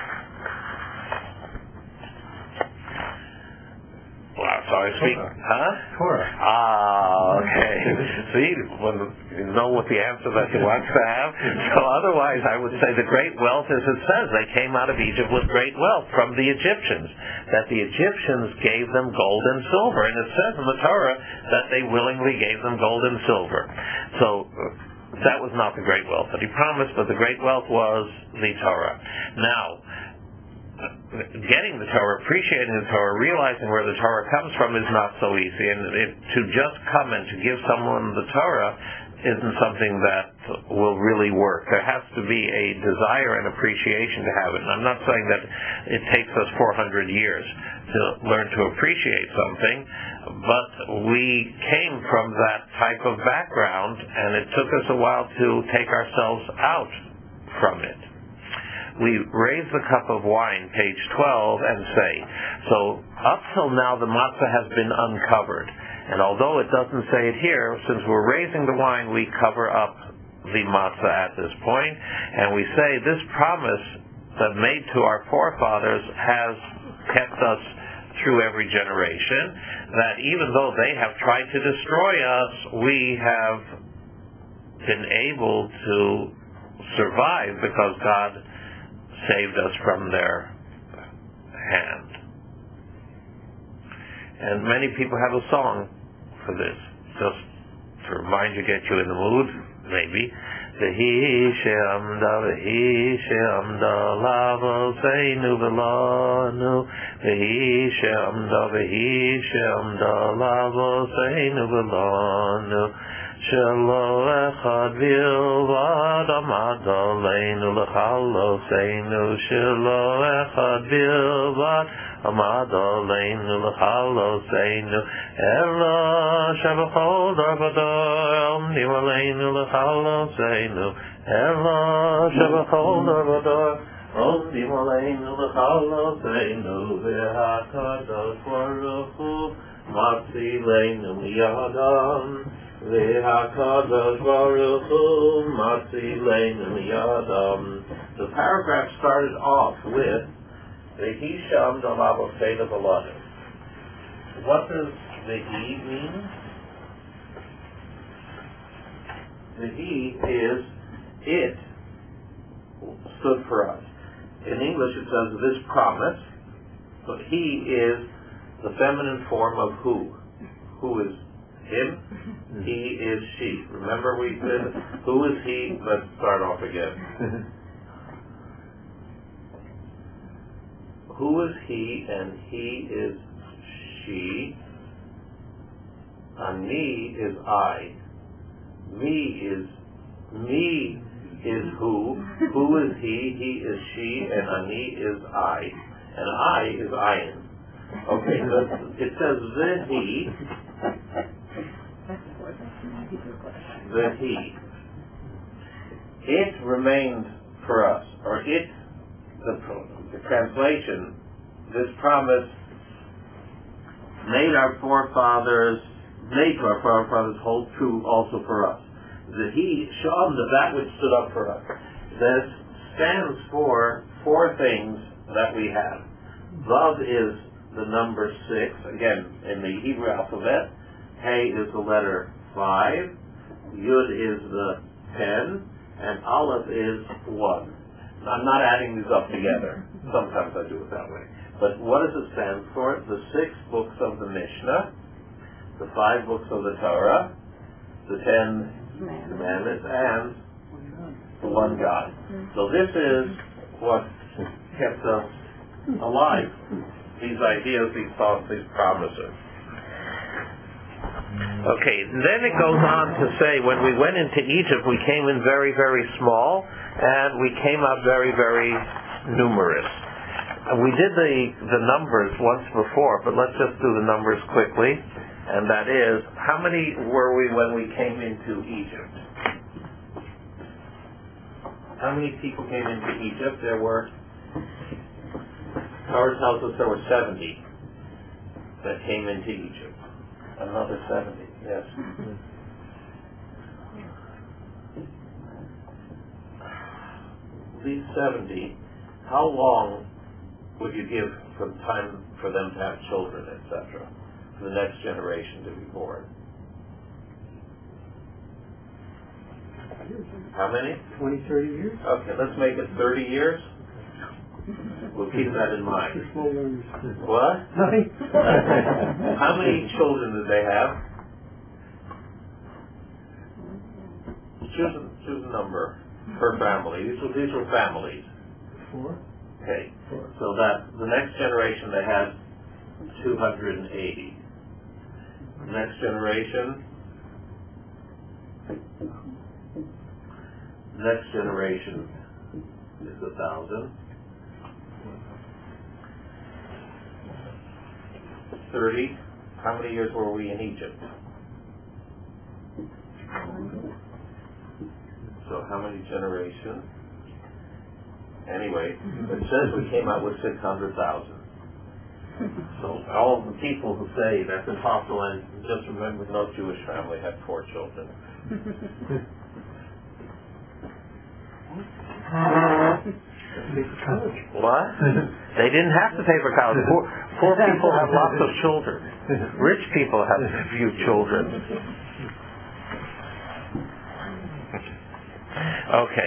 Well, so I speak, huh? Torah. Ah, okay. See, when you know what the answer that you want to have. So otherwise, I would say the great wealth, as it says, they came out of Egypt with great wealth from the Egyptians. That the Egyptians gave them gold and silver, and it says in the Torah that they willingly gave them gold and silver. So that was not the great wealth that he promised, but the great wealth was the Torah. Now, getting the Torah, appreciating the Torah, realizing where the Torah comes from is not so easy. And it, to just come and to give someone the Torah isn't something that will really work. There has to be a desire and appreciation to have it. And I'm not saying that it takes us four hundred years to learn to appreciate something, but we came from that type of background, and it took us a while to take ourselves out from it. We raise the cup of wine, page twelve, and say, so up till now the matzah has been uncovered. And although it doesn't say it here, since we're raising the wine, we cover up the matzah at this point. And we say this promise that made to our forefathers has kept us through every generation, that even though they have tried to destroy us, we have been able to survive because God saved us from their hand. And many people have a song for this, just to remind you, get you in the mood, maybe. V'hi she'amda, v'hi she'amda l'avoseinu v'lanu. V'hi she'amda, v'hi she'amda l'avoseinu v'lanu. Shelo echad bilvad amad aleinu l'chaloseinu. Shelo echad bilvad amad aleinu l'chaloseinu. Elo shebechol dar v'dor omnim aleinu l'chaloseinu. Elo shebechol dar v'dor omnim aleinu l'chaloseinu. V'hakadosh baruch hu matzileinu miyadam. V'hakadosh baruch hu matzileinu miyadam. The paragraph started off with V'hi she'amda l'avoseinu v'lanu. What does V'hi mean? V'hi is it stood for us. In English it says this promise, but he is the feminine form of who? Who is him? He is she. Remember we said, who is he? Let's start off again. Who is he and he is she? Ani is I. Me is me is who. Who is he? He is she, and Ani is I. And I is Ayin. Okay, so it says the he. The he. It remained for us, or it, the, the translation, this promise made our forefathers, made to our forefathers hold true also for us. The he, Shamda, that which stood up for us. This stands for four things that we have. Vav is the number six, again, in the Hebrew alphabet. Hey is the letter five. Yud is the ten. And Aleph is one. Now, I'm not adding these up together. Sometimes I do it that way. But what does it stand for? The six books of the Mishnah, the five books of the Torah, the ten commandments, and the one God. So this is what kept us alive. These ideas, these thoughts, these promises. Okay, then it goes on to say when we went into Egypt, we came in very, very small, and we came out very, very numerous. We did the, the numbers once before, but let's just do the numbers quickly. And that is, how many were we when we came into Egypt? How many people came into Egypt? There were, Torah tells us there were seventy that came into Egypt. Another seventy, yes. These seventy, how long would you give from time for them to have children, et cetera, for the next generation to be born? How many? Twenty, thirty years? Okay, let's make it thirty years. We'll keep that in mind. What? Nothing. How many children did they have? Choose a, choose a number per family. These were, these were families. Four. Okay. So that the next generation they had two hundred eighty. The next generation, next generation is a thousand. thirty. How many years were we in Egypt? So how many generations? Anyway, it says we came out with six hundred thousand. So all the people who say that's impossible, and just remember no Jewish family had four children. What? They didn't have to pay for college. Poor, poor people have lots of children. Rich people have few children. Okay.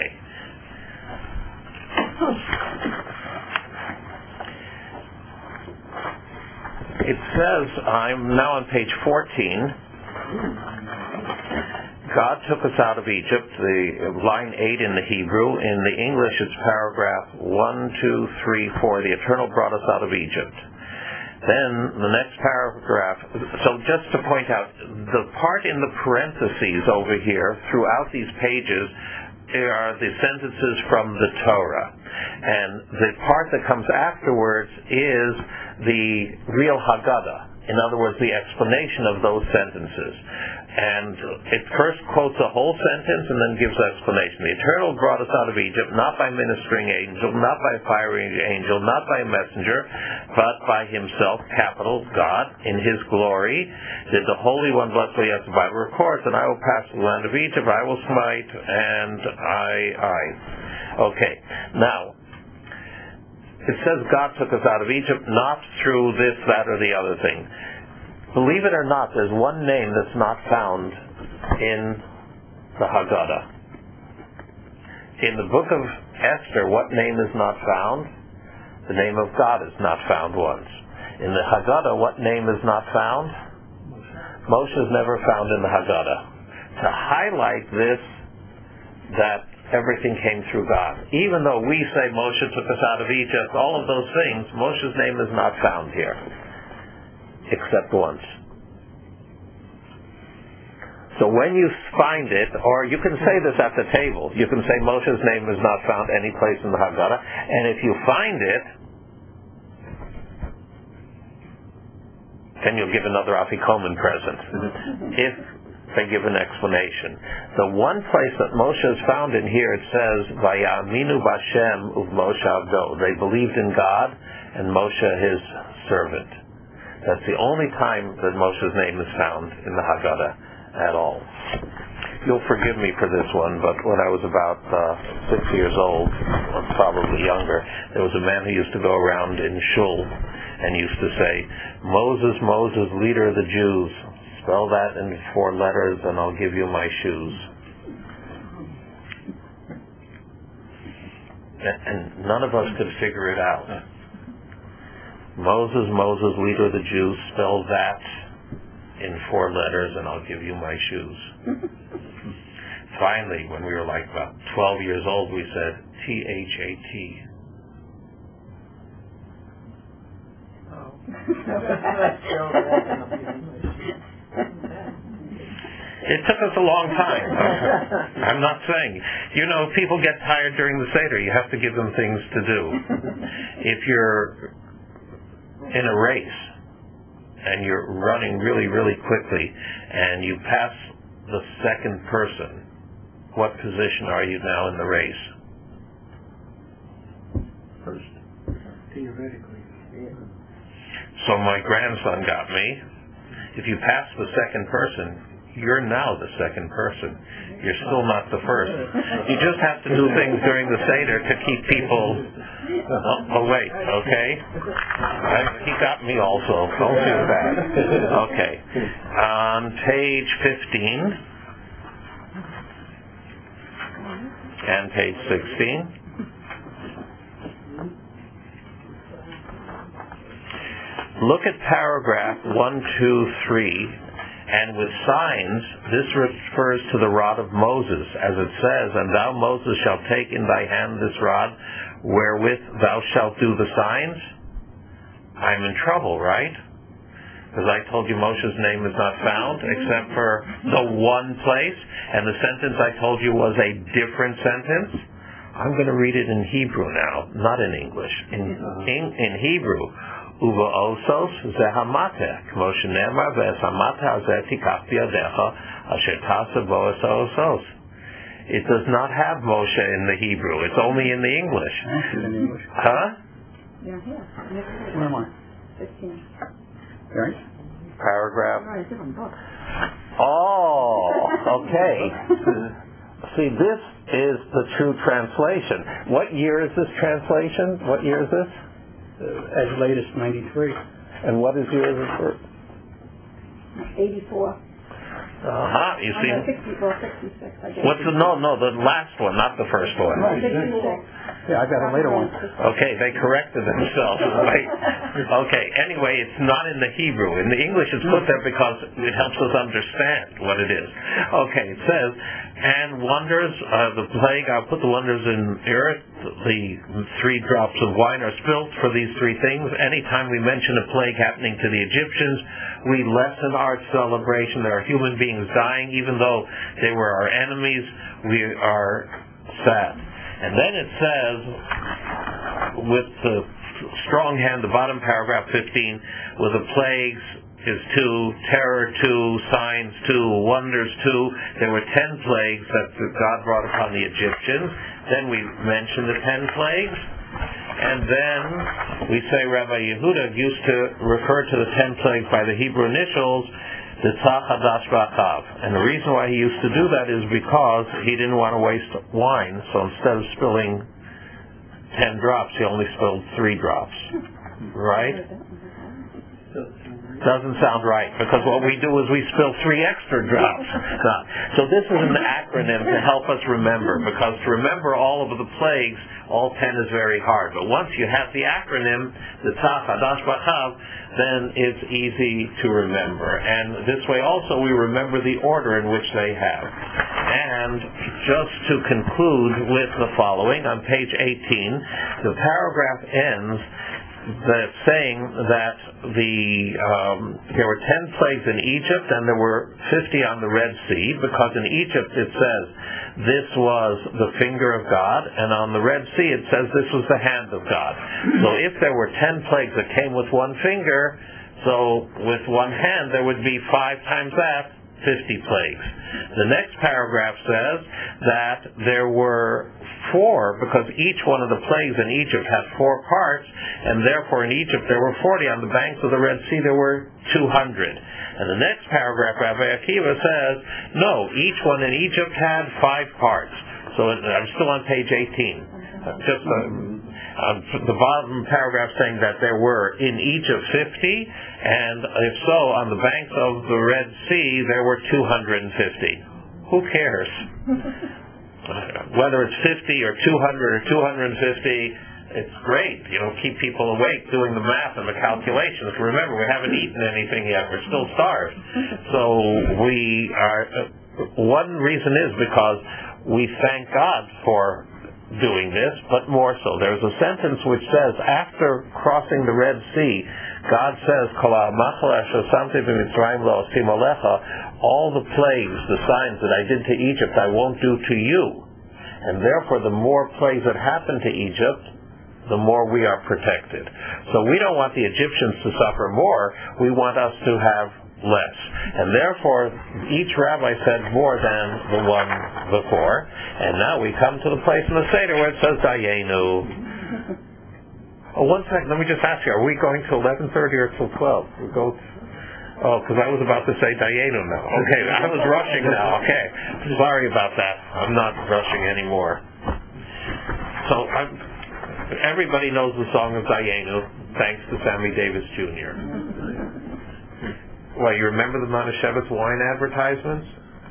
It says, I'm now on page fourteen. God took us out of Egypt, the line eight in the Hebrew. In the English, it's paragraph one, two, three, four. The Eternal brought us out of Egypt. Then the next paragraph, so just to point out, the part in the parentheses over here throughout these pages are the sentences from the Torah. And the part that comes afterwards is the real Haggadah. In other words, the explanation of those sentences. And it first quotes a whole sentence and then gives explanation. The Eternal brought us out of Egypt, not by ministering angel, not by fiery angel, not by a messenger, but by himself, capital God, in his glory. Did the Holy One, blessed be, as the Bible records, and I will pass the land of Egypt, I will smite, and I, I. Okay, now, it says God took us out of Egypt, not through this, that, or the other thing. Believe it or not, there's one name that's not found in the Haggadah. In the book of Esther, what name is not found? The name of God is not found once. In the Haggadah, what name is not found? Moshe is never found in the Haggadah. To highlight this, that everything came through God. Even though we say Moshe took us out of Egypt, all of those things, Moshe's name is not found here, except once. So when you find it, or you can say this at the table, you can say Moshe's name is not found any place in the Haggadah, and if you find it, then you'll give another Afikomen present. If they give an explanation. The one place that Moshe is found in here, it says, Vayaminu Bashem uv Moshe Avdo. They believed in God and Moshe his servant. That's the only time that Moshe's name is found in the Haggadah at all. You'll forgive me for this one, but when I was about uh, six years old, or probably younger, there was a man who used to go around in shul and used to say, Moses, Moses, leader of the Jews, spell that in four letters and I'll give you my shoes. And none of us could figure it out. Moses, Moses, leader of the Jews, spell that in four letters and I'll give you my shoes. Finally, when we were like about twelve years old, we said T H A T. It took us a long time. I'm not saying. You know, people get tired during the Seder. You have to give them things to do. If you're in a race and you're running really, really quickly and you pass the second person, what position are you now in the race? First. Theoretically, yeah. So my grandson got me. If you pass the second person, you're now the second person. You're still not the first. You just have to do things during the Seder to keep people awake, okay? I, he got me also. Don't do that. Okay. On page fifteen and page sixteen. Look at paragraph one, two, three. And with signs, this refers to the rod of Moses, as it says, and thou, Moses, shalt take in thy hand this rod, wherewith thou shalt do the signs. I'm in trouble, right? Because I told you Moshe's name is not found, except for the one place, and the sentence I told you was a different sentence. I'm going to read it in Hebrew now, not in English. In, in, in Hebrew, Uva osos zehamate, kmo shenemar ve'esamate hazeh tikach biyadecha asher tasa bo osos. It does not have Moshe in the Hebrew. It's only in the English. In English. Huh? Yeah, here. Where am I? fifteen. Right? Paragraph. Oh, it's different book. Oh, okay. See, this is the true translation. What year is this translation? What year is this? Uh, as late as ninety-three. And what is yours? eighty-four. Uh-huh, you see. Oh, no, sixty, well, sixty-six, I guess. What's the, no, no, the last one, not the first one. sixty-six. Yeah, I got a later one. Okay, they corrected themselves. Wait. Okay, anyway, it's not in the Hebrew. In the English, it's put there because it helps us understand what it is. Okay, it says, and wonders, uh, the plague, I'll put the wonders in earth, the three drops of wine are spilt for these three things. Anytime we mention a plague happening to the Egyptians, we lessen our celebration. There are human beings dying, even though they were our enemies, we are sad. And then it says, with the strong hand, the bottom paragraph fifteen, with the plagues is two, terror two, signs two, wonders two. There were ten plagues that God brought upon the Egyptians. Then we mention the ten plagues. And then we say Rabbi Yehuda used to refer to the ten plagues by the Hebrew initials, the Tzach Hadash B'Achav. And the reason why he used to do that is because he didn't want to waste wine, so instead of spilling ten drops, he only spilled three drops. Right? Doesn't sound right, because what we do is we spill three extra drops. So this is an acronym to help us remember, because to remember all of the plagues, all ten is very hard. But once you have the acronym, the Tzach Hadash B'Achav, then it's easy to remember. And this way also we remember the order in which they have. And just to conclude with the following, on page eighteen, the paragraph ends that saying that the um, there were ten plagues in Egypt and there were fifty on the Red Sea, because in Egypt it says this was the finger of God, and on the Red Sea it says this was the hand of God. So if there were ten plagues that came with one finger, so with one hand there would be five times that, fifty plagues. The next paragraph says that there were four, because each one of the plagues in Egypt had four parts, and therefore in Egypt there were forty. On the banks of the Red Sea there were two hundred. And the next paragraph, Rabbi Akiva says, no, each one in Egypt had five parts. So I'm still on page eighteen. Just uh, uh, the bottom paragraph saying that there were in Egypt fifty, and if so, on the banks of the Red Sea there were two hundred fifty. Who cares? Whether it's fifty or two hundred or two hundred fifty, it's great. You know, keep people awake doing the math and the calculations. Remember, we haven't eaten anything yet. We're still starved. So we are. Uh, one reason is because we thank God for doing this, but more so. There's a sentence which says, after crossing the Red Sea, God says, all the plagues, the signs that I did to Egypt, I won't do to you. And therefore, the more plagues that happen to Egypt, the more we are protected. So we don't want the Egyptians to suffer more. We want us to have less. And therefore, each rabbi said more than the one before. And now we come to the place in the Seder where it says Dayenu. Oh, one second, let me just ask you, are we going to eleven thirty or till twelve? We go. Oh, because I was about to say Dayenu now. Okay, I was rushing now. Okay, sorry about that. I'm not rushing anymore. So I'm, everybody knows the song of Dayenu, thanks to Sammy Davis Junior Well, you remember the Manischewitz wine advertisements?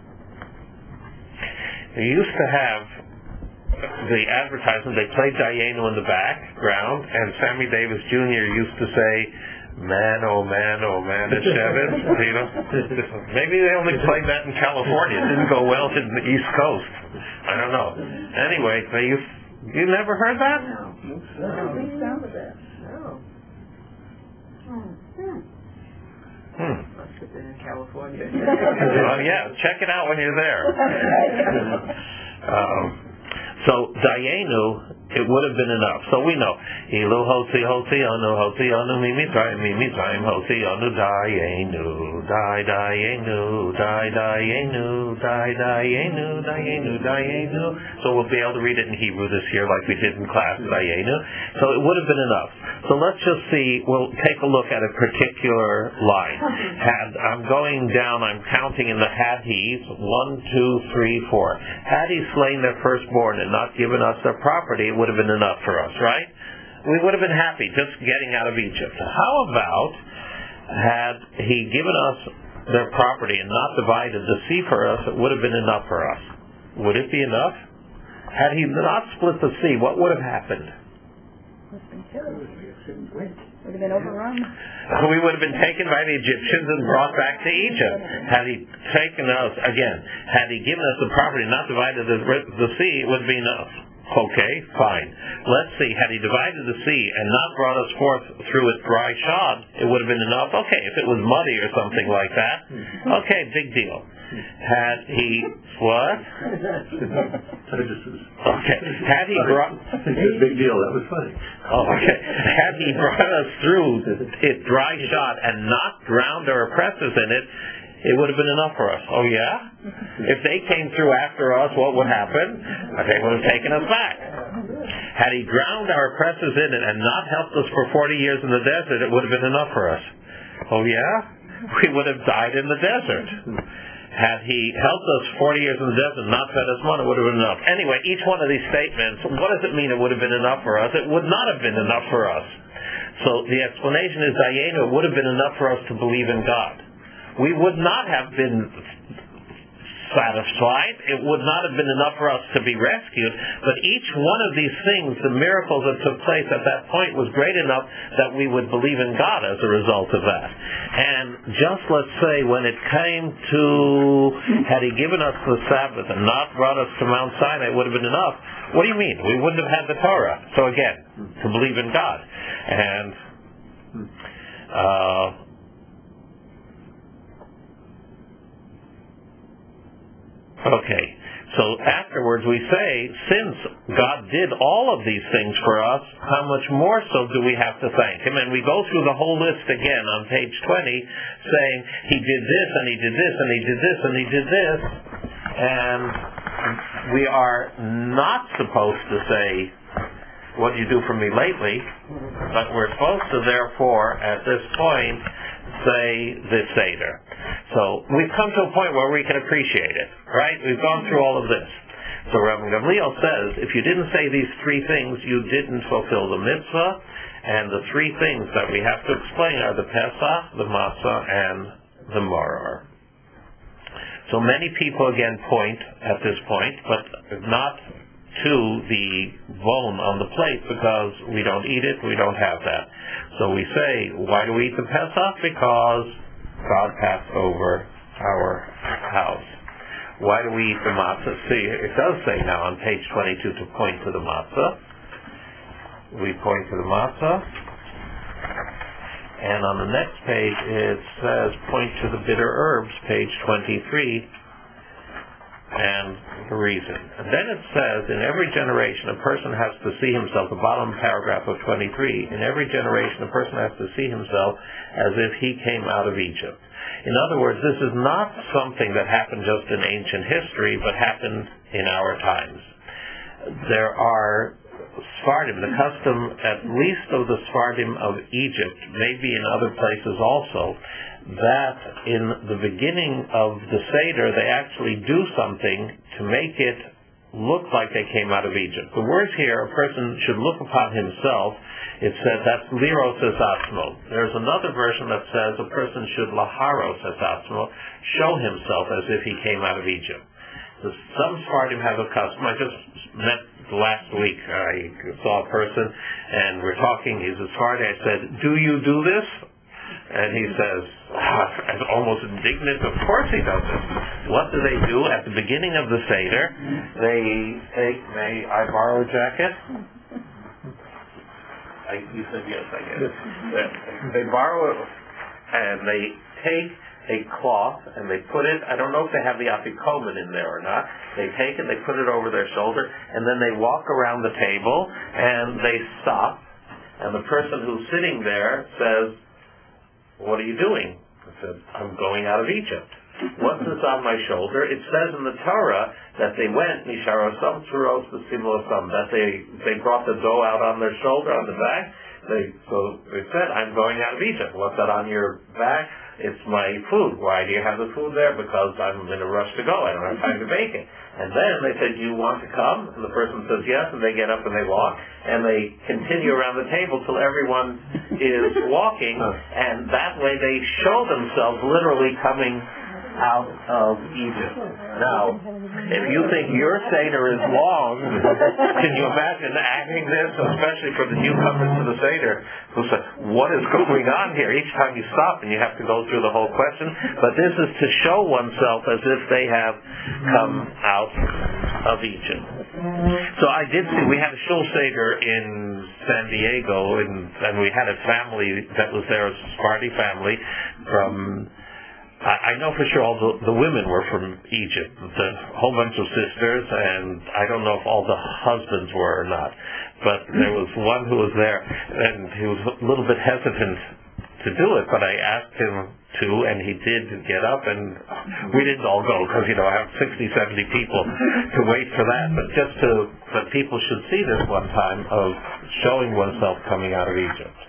They used to have the advertisement, they played Dayenu in the background, and Sammy Davis Junior used to say, man, oh man, oh Manischewitz. You know, maybe they only played that in California. It didn't go well in the East Coast. I don't know. Anyway, they used, you never heard that? No. No. We sounded it. No. Hmm. Hmm. Must have been in California. Well, yeah, check it out when you're there. um, so Dayenu, it would have been enough. So we know, Ilu Hotzi Hotzi Anu Hotzi Anu Mimitzrayim Mimitzrayim Hotzi Anu Dayenu Day Dayenu Day Dayenu Day Dayenu Dayenu Dayenu. So we'll be able to read it in Hebrew this year, like we did in class, Dayenu. So it would have been enough. So let's just see. We'll take a look at a particular line. Had I'm going down. I'm counting in the had he's one, two, three, four. Had he slain their firstborn and not given us their property, it would have been enough for us, right? We would have been happy just getting out of Egypt. How about had he given us their property and not divided the sea for us? It would have been enough for us. Would it be enough? Had he not split the sea, what would have happened? Would have been killed. Wait. Would have been overrun. We would have been taken by the Egyptians and brought back to Egypt. Had he taken us, again, had he given us the property, not divided the, the sea, it would be enough. Okay, fine. Let's see, had he divided the sea and not brought us forth through its dry shod, it would have been enough. Okay, if it was muddy or something like that, okay, big deal. Had he, what? Okay, had he brought... Big deal, that was funny. Oh, okay. Had he brought us through its dry shod and not drowned our oppressors in it, it would have been enough for us. Oh, yeah? If they came through after us, what would happen? They would have taken us back. Had he drowned our oppressors in it and not helped us for forty years in the desert, it would have been enough for us. Oh, yeah? We would have died in the desert. Had he helped us forty years in the desert and not fed us manna, it would have been enough. Anyway, each one of these statements, what does it mean it would have been enough for us? It would not have been enough for us. So the explanation is, Dayenu, it would have been enough for us to believe in God. We would not have been satisfied. It would not have been enough for us to be rescued. But each one of these things, the miracles that took place at that point, was great enough that we would believe in God as a result of that. And just let's say when it came to, had he given us the Sabbath and not brought us to Mount Sinai, it would have been enough. What do you mean? We wouldn't have had the Torah. So again, to believe in God. And uh Okay, so afterwards we say, since God did all of these things for us, how much more so do we have to thank Him? And we go through the whole list again on page twenty, saying, He did this, and He did this, and He did this, and He did this, and we are not supposed to say, what did you do for me lately? But we're supposed to, therefore, at this point, say the Seder. So we've come to a point where we can appreciate it, right? We've gone through all of this. So Rabbi Gamliel says, if you didn't say these three things, you didn't fulfill the mitzvah, and the three things that we have to explain are the Pesach, the Matzah, and the Maror. So many people again point at this point, but not to the bone on the plate because we don't eat it, we don't have that. So we say, why do we eat the Pesach? Because God passed over our house. Why do we eat the matzah? See, it does say now on page twenty-two to point to the matzah. We point to the matzah. And on the next page it says point to the bitter herbs, page twenty-three, and the reason. And then it says, in every generation a person has to see himself, the bottom paragraph of twenty-three, in every generation a person has to see himself as if he came out of Egypt. In other words, this is not something that happened just in ancient history, but happened in our times. There are Sfardim, the custom at least of the Sfardim of Egypt, maybe in other places also, that in the beginning of the Seder they actually do something to make it look like they came out of Egypt. The words here, a person should look upon himself, it said that's liros es atzmo. There's another version that says a person should laharos es atzmo, show himself as if he came out of Egypt. So some Sfardim have a custom. I just met last week, I saw a person and we're talking, he's a Sfardi, I said, do you do this? And he says, I'm almost indignant, of course he does it. What do they do at the beginning of the Seder? They take, may I borrow a jacket? I, you said yes, I guess. They borrow it, and they take a cloth, and they put it, I don't know if they have the afikomen in there or not, they take it, they put it over their shoulder, and then they walk around the table, and they stop, and the person who's sitting there says, what are you doing? I said, I'm going out of Egypt. What's this on my shoulder? It says in the Torah that they went, Nisharosam Tzuros B'Simlosam, that they, they brought the dough out on their shoulder, on the back. They, so they said, I'm going out of Egypt. What's that on your back? It's my food. Why do you have the food there? Because I'm in a rush to go. I don't have time to bake it. And then they said, do you want to come? And the person says yes, and they get up and they walk. And they continue around the table till everyone is walking, and that way they show themselves literally coming out of Egypt. Now, if you think your Seder is long, can you imagine adding this, especially for the newcomers to the Seder, who say, what is going on here? Each time you stop and you have to go through the whole question. But this is to show oneself as if they have come out of Egypt. So I did see, we had a Shul Seder in San Diego, and, and we had a family that was there, a Sephardi family from, I, I know for sure all the, the women were from Egypt, the whole bunch of sisters, and I don't know if all the husbands were or not, but there was one who was there, and he was a little bit hesitant to do it, but I asked him to, and he did get up, and we didn't all go, because, you know, I have sixty, seventy people to wait for that, but just to, that people should see this one time of showing oneself coming out of Egypt.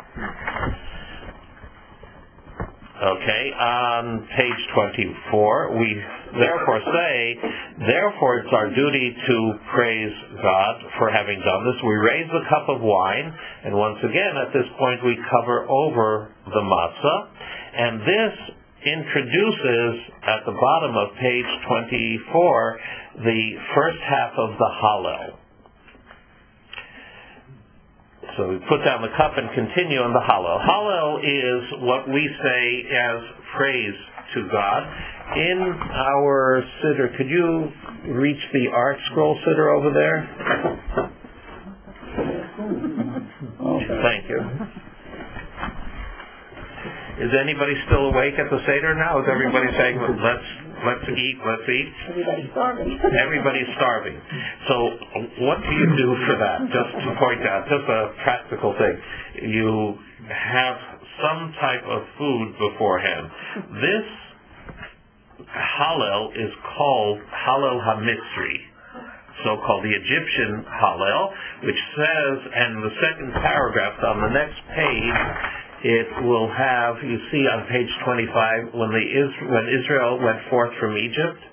Okay, on page twenty-four, we therefore say, therefore it's our duty to praise God for having done this. We raise the cup of wine, and once again, at this point, we cover over the matzah, and this introduces, at the bottom of page twenty-four, the first half of the Hallel. So we put down the cup and continue on the Hallel. Hallel is what we say as praise to God. In our siddur, could you reach the Art Scroll siddur over there? Thank you. Is anybody still awake at the Seder now? Is everybody saying, let's let's eat, let's eat? Everybody's starving. Everybody's starving. So what do you do for that? Just to point out, just a practical thing. You have some type of food beforehand. This Hallel is called Hallel HaMitzri, so-called the Egyptian Hallel, which says, and the second paragraph on the next page, it will have, you see on page twenty-five, when the when Israel went forth from Egypt,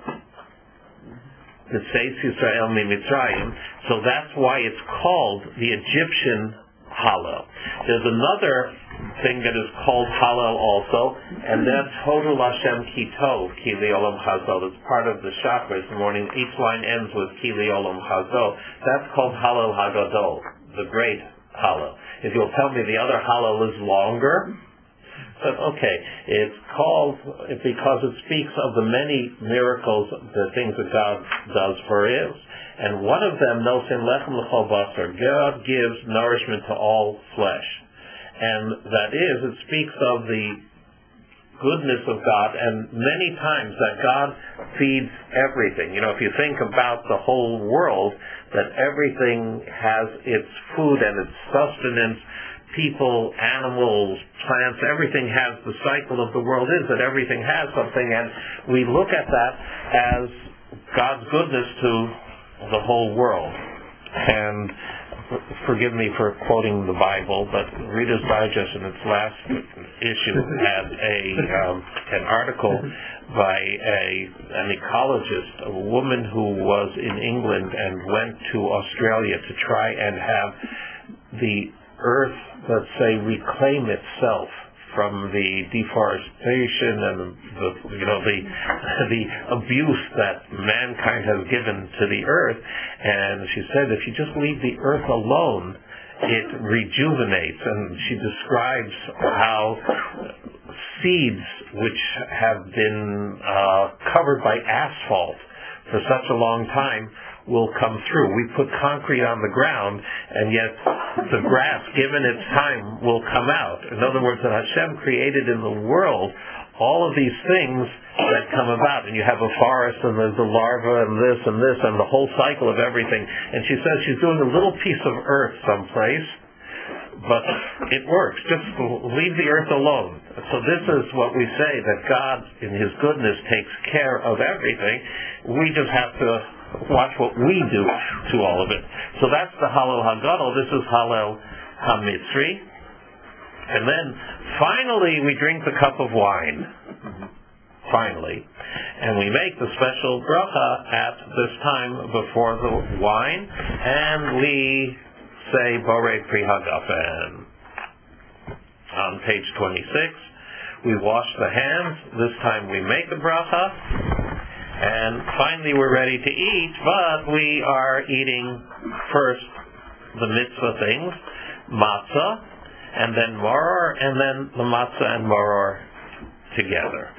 it says Yisrael miMitzrayim, so that's why it's called the Egyptian Hallel. There's another thing that is called Hallel also, and that's Hodul Hashem Ki Tov, Ki Le'olam Chazo. It's part of the chakra this morning. Each line ends with Ki Le'olam Chazo. That's called Hallel Hagadol, the great Hallel. If you'll tell me the other Hallel is longer, but okay, it's called because it speaks of the many miracles, the things that God does for us. And one of them, Nosin Lechem L'chol Basar, God gives nourishment to all flesh. And that is, it speaks of the goodness of God, and many times that God feeds everything. You know, if you think about the whole world, that everything has its food and its sustenance, people, animals, plants, everything has, the cycle of the world is that everything has something, and we look at that as God's goodness to the whole world. And forgive me for quoting the Bible, but Reader's Digest in its last issue had a um, an article by a an ecologist, a woman who was in England and went to Australia to try and have the earth, let's say, reclaim itself from the deforestation and the, the you know the the abuse that mankind has given to the earth. And she said, if you just leave the earth alone, it rejuvenates. And she describes how seeds which have been uh, covered by asphalt for such a long time will come through. We put concrete on the ground, and yet the grass, given its time, will come out. In other words, that Hashem created in the world all of these things that come about. And you have a forest, and there's a larva, and this, and this, and the whole cycle of everything. And she says she's doing a little piece of earth someplace, but it works. Just leave the earth alone. So this is what we say, that God, in His goodness, takes care of everything. We just have to watch what we do to all of it. So that's the Hallel Hagadol. This is Hallel HaMitzri. And then finally we drink the cup of wine. Finally. And we make the special bracha at this time before the wine. And we say Borei Pri Hagafen. On page twenty-six, we wash the hands. This time we make the bracha. And finally we're ready to eat, but we are eating first the mitzvah things, matzah, and then maror, and then the matzah and maror together.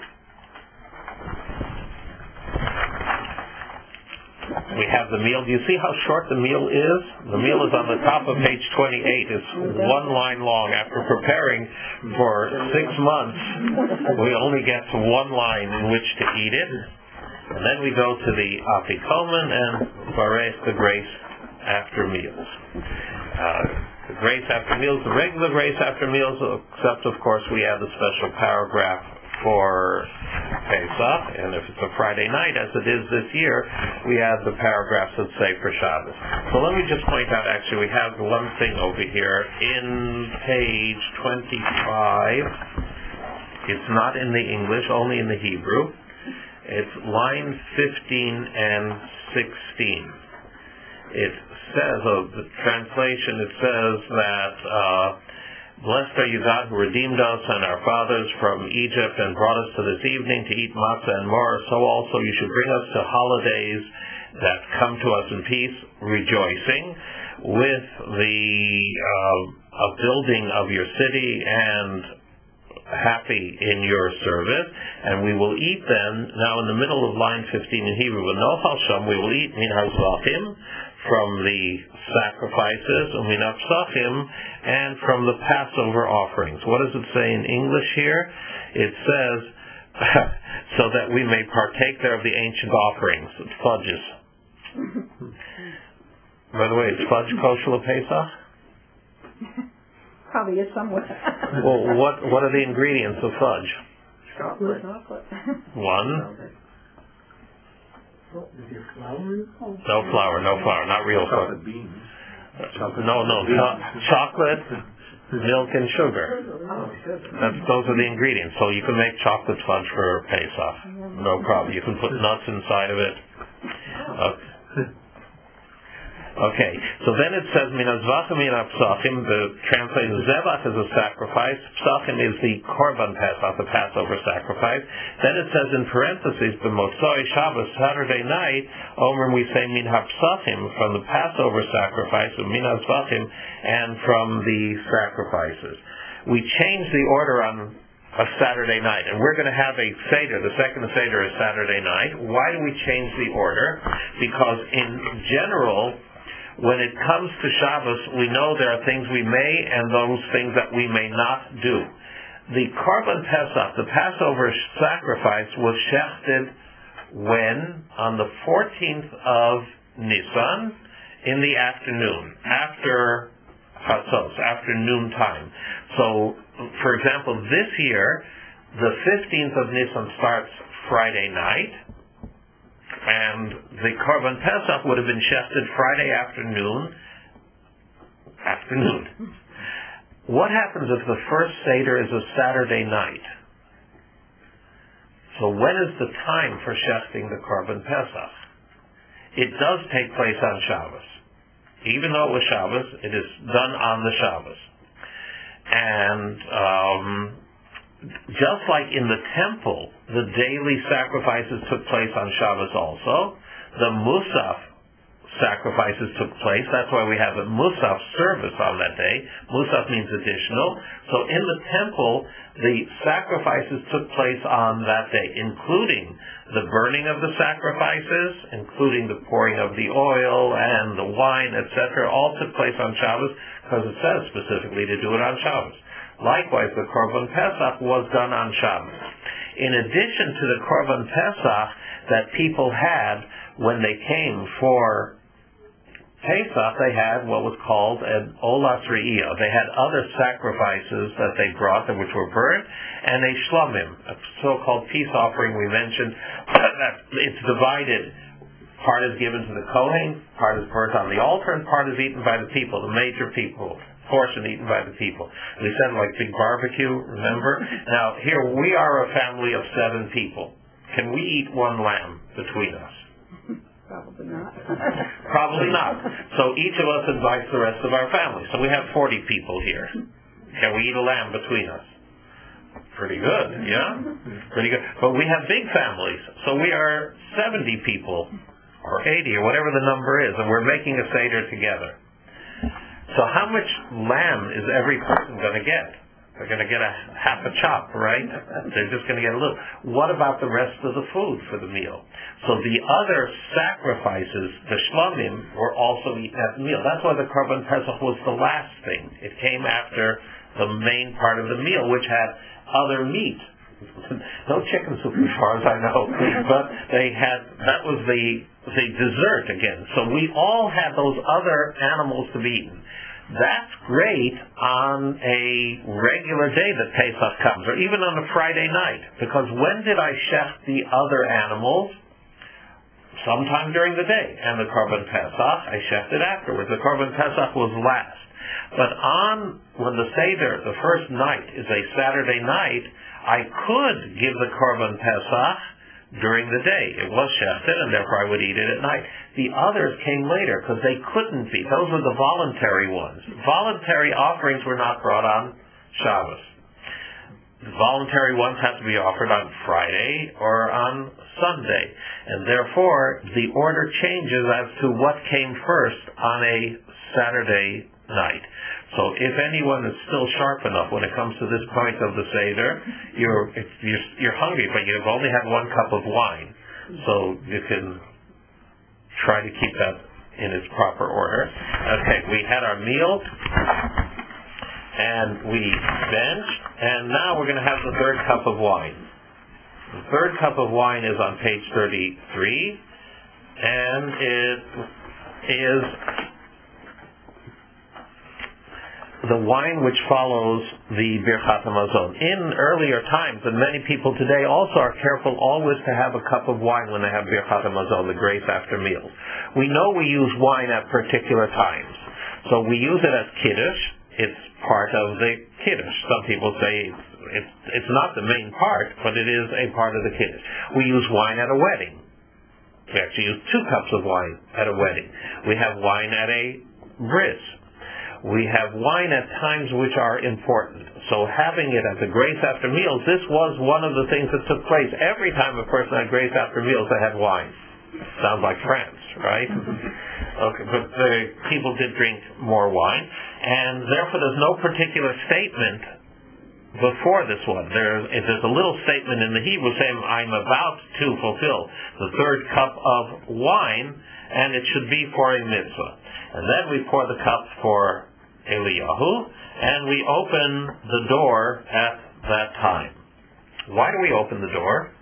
We have the meal. Do you see how short the meal is? The meal is on the top of page twenty-eight. It's one line long. After preparing for six months, we only get to one line in which to eat it. And then we go to the afikomen and barech, the grace after meals. Uh, the grace after meals, the regular grace after meals, except of course we add the special paragraph for Pesach, and if it's a Friday night, as it is this year, we add the paragraphs that say for Shabbos. So let me just point out, actually, we have one thing over here in page twenty-five. It's not in the English, only in the Hebrew. It's line fifteen and sixteen. It says, oh, the translation, it says that uh, blessed are you, God, who redeemed us and our fathers from Egypt and brought us to this evening to eat matzah and maror. So also you should bring us to holidays that come to us in peace, rejoicing, with the uh, a building of your city and happy in your service. And we will eat then, now in the middle of line fifteen in Hebrew, v'nochal sham, we will eat min hazvachim, from the sacrifices, umin hapsachim, and from the Passover offerings. What does it say in English here? It says, so that we may partake there of the ancient offerings, fudges. By the way, is fudge kosher Pesach? Probably is somewhere. Well, what what are the ingredients of fudge? Chocolate. One. No flour, no flour, not real flour. Chocolate beans. No, no, cho- chocolate, milk, and sugar. That's, those are the ingredients. So you can make chocolate fudge for Pesach. No problem. You can put nuts inside of it. Okay. Okay, so then it says, min hazvachim min hapsachim, the translation zebach is a sacrifice, psachim is the korban pesach, the Passover sacrifice. Then it says in parentheses, b'motzoi Shabbos, Saturday night, omer we say min hapsachim, from the Passover sacrifice, min hazvachim, and from the sacrifices. We change the order on a Saturday night, and we're going to have a Seder. The second Seder is Saturday night. Why do we change the order? Because in general, when it comes to Shabbos, we know there are things we may and those things that we may not do. The Korban Pesach, the Passover sacrifice, was shechted when? On the fourteenth of Nisan in the afternoon, after Chatzos, after noontime. So, for example, this year, the fifteenth of Nisan starts Friday night, and the Korban Pesach would have been shechted Friday afternoon. Afternoon. What happens if the first Seder is a Saturday night? So when is the time for shechting the Korban Pesach? It does take place on Shabbos. Even though it was Shabbos, it is done on the Shabbos. And um, just like in the temple, the daily sacrifices took place on Shabbos also. The Musaf sacrifices took place. That's why we have a Musaf service on that day. Musaf means additional. So in the temple, the sacrifices took place on that day, including the burning of the sacrifices, including the pouring of the oil and the wine, et cetera. All took place on Shabbos because it says specifically to do it on Shabbos. Likewise, the Korban Pesach was done on Shabbos. In addition to the Korban Pesach that people had when they came for Pesach, they had what was called an Olas Re'iyah. They had other sacrifices that they brought, which were burnt, and a Shlomim, a so-called peace offering we mentioned. It's divided. Part is given to the Kohen, part is burnt on the altar, and part is eaten by the people, the major people. Portion eaten by the people. We said like big barbecue, remember? Now, here we are a family of seven people. Can we eat one lamb between us? Probably not. Probably not. So each of us invites the rest of our family. So we have forty people here. Can we eat a lamb between us? Pretty good, yeah? Pretty good. But we have big families, so we are seventy people, or eighty, or whatever the number is, and we're making a Seder together. So how much lamb is every person going to get? They're going to get a half a chop, right? They're just going to get a little. What about the rest of the food for the meal? So the other sacrifices, the shlamim, were also eaten at the meal. That's why the Korban Pesach was the last thing. It came after the main part of the meal, which had other meat. No chicken soup as far as I know, but they had, that was the the dessert again. So we all had those other animals to be eaten. That's great on a regular day that Pesach comes, or even on a Friday night, because when did I shecht the other animals? Sometime during the day. And the Korban Pesach, I shechted afterwards. The Korban Pesach was last. But on, when the Seder, the first night, is a Saturday night, I could give the Korban Pesach during the day. It was shechted, and therefore I would eat it at night. The others came later, because they couldn't be. Those were the voluntary ones. Voluntary offerings were not brought on Shabbos. The voluntary ones had to be offered on Friday or on Sunday. And therefore, the order changes as to what came first on a Saturday night. So if anyone is still sharp enough when it comes to this point of the Seder, you're, you're, you're hungry, but you've only had one cup of wine. So you can try to keep that in its proper order. Okay, we had our meal, and we benched, and now we're going to have the third cup of wine. The third cup of wine is on page thirty-three, and it is the wine which follows the Birchat HaMazon. In earlier times, and many people today also are careful always to have a cup of wine when they have Birchat HaMazon, the grace after meals. We know we use wine at particular times. So we use it as Kiddush. It's part of the Kiddush. Some people say it's, it's, it's not the main part, but it is a part of the Kiddush. We use wine at a wedding. We actually use two cups of wine at a wedding. We have wine at a bris. We have wine at times which are important. So having it as a grace after meals, this was one of the things that took place. Every time a person had grace after meals, they had wine. Sounds like France, right? Okay, but the people did drink more wine, and therefore there's no particular statement before this one. There, there's a little statement in the Hebrew saying, I'm about to fulfill the third cup of wine, and it should be for a mitzvah. And then we pour the cup for Eliyahu, and we open the door at that time. Why do we open the door?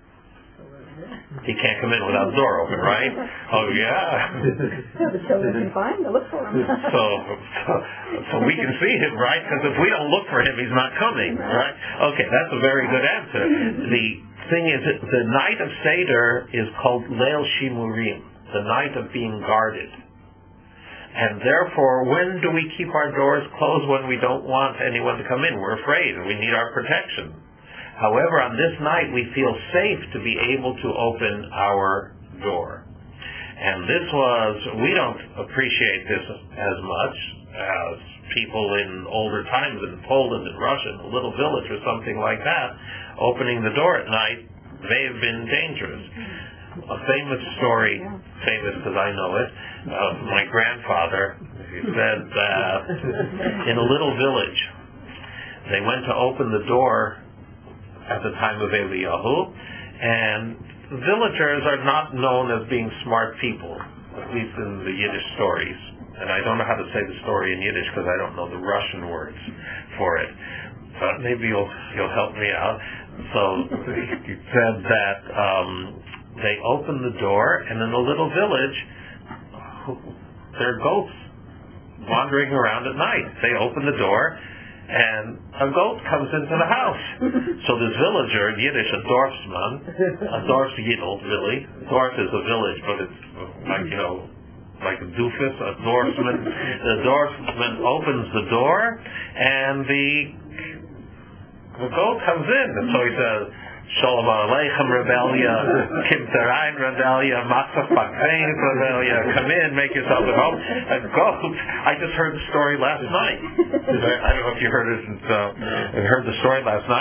He can't come in without the door open, right? Oh, yeah. The children can find to look for him. so, so, so we can see him, right? Because if we don't look for him, he's not coming, right? Okay, that's a very good answer. The thing is, the night of Seder is called Leil Shimurim, the night of being guarded. And therefore, when do we keep our doors closed when we don't want anyone to come in? We're afraid, and we need our protection. However, on this night, we feel safe to be able to open our door. And this was, we don't appreciate this as much as people in older times in Poland and Russia, in a little village or something like that. Opening the door at night may have been dangerous. A famous story, famous because I know it, of my grandfather. He said that in a little village, they went to open the door at the time of Eliyahu, and villagers are not known as being smart people, at least in the Yiddish stories. And I don't know how to say the story in Yiddish because I don't know the Russian words for it. But maybe you'll you'll help me out. So he said that um, they opened the door, and in a little village, there are goats wandering around at night. They open the door, and a goat comes into the house. So this villager, in Yiddish, a Dorfsman, a Dorfsyiddel, really. Dorf is a village, but it's like, you know, like a doofus, a Dorfsman. The Dorfsman opens the door, and the, the goat comes in. And so he says, Shalom Aleichem Rebellia, Kim Terain Rebellia, Matzah Pakvein Rebellia, come in, make yourself at home. A goat. I just heard the story last night. I don't know if you heard it, uh, heard the story last night.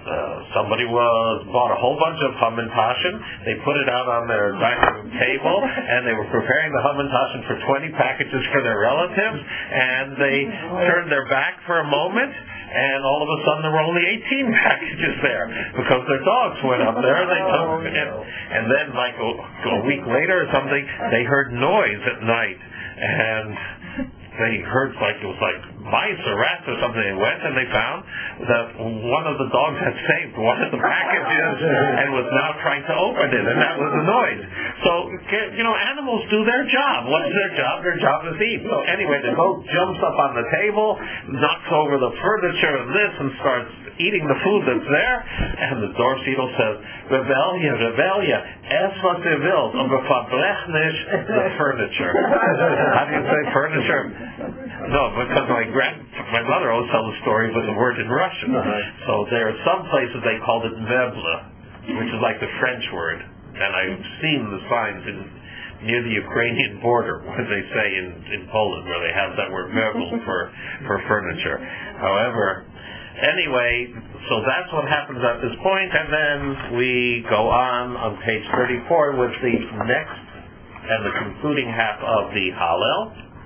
Uh, somebody was bought a whole bunch of Hamantaschen. They put it out on their dining room table, and they were preparing the Hamantaschen for twenty packages for their relatives, and they turned their back for a moment, and all of a sudden there were only eighteen packages there because their dogs went up there and they took it. And, and then like a, a week later or something, they heard noise at night, and they heard like it was like mice or rats or something. They went and they found that one of the dogs had saved one of the packages and was now trying to open it, and that was the noise. So, you know, animals do their job. What's their job? Their job is eat. So anyway, the goat jumps up on the table, knocks over the furniture and this, and starts eating the food that's there, and the Dorfsiedel says, Rebellia, Rebellia, es was ihr wilt, aber verbrech nicht the furniture. How do you say furniture? No, because my grand, my mother always tells the story with the word in Russian. Uh-huh. So there are some places they called it meuble, which is like the French word, and I've seen the signs in near the Ukrainian border, what they say in, in Poland, where they have that word meuble for, for furniture. However, anyway, so that's what happens at this point, and then we go on on page thirty-four with the next and the concluding half of the Hallel,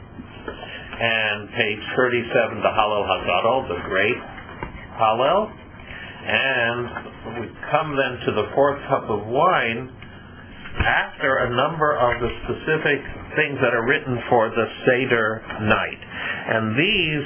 and page thirty-seven, the Hallel Hagadol, the great Hallel, and we come then to the fourth cup of wine after a number of the specific things that are written for the Seder night, and these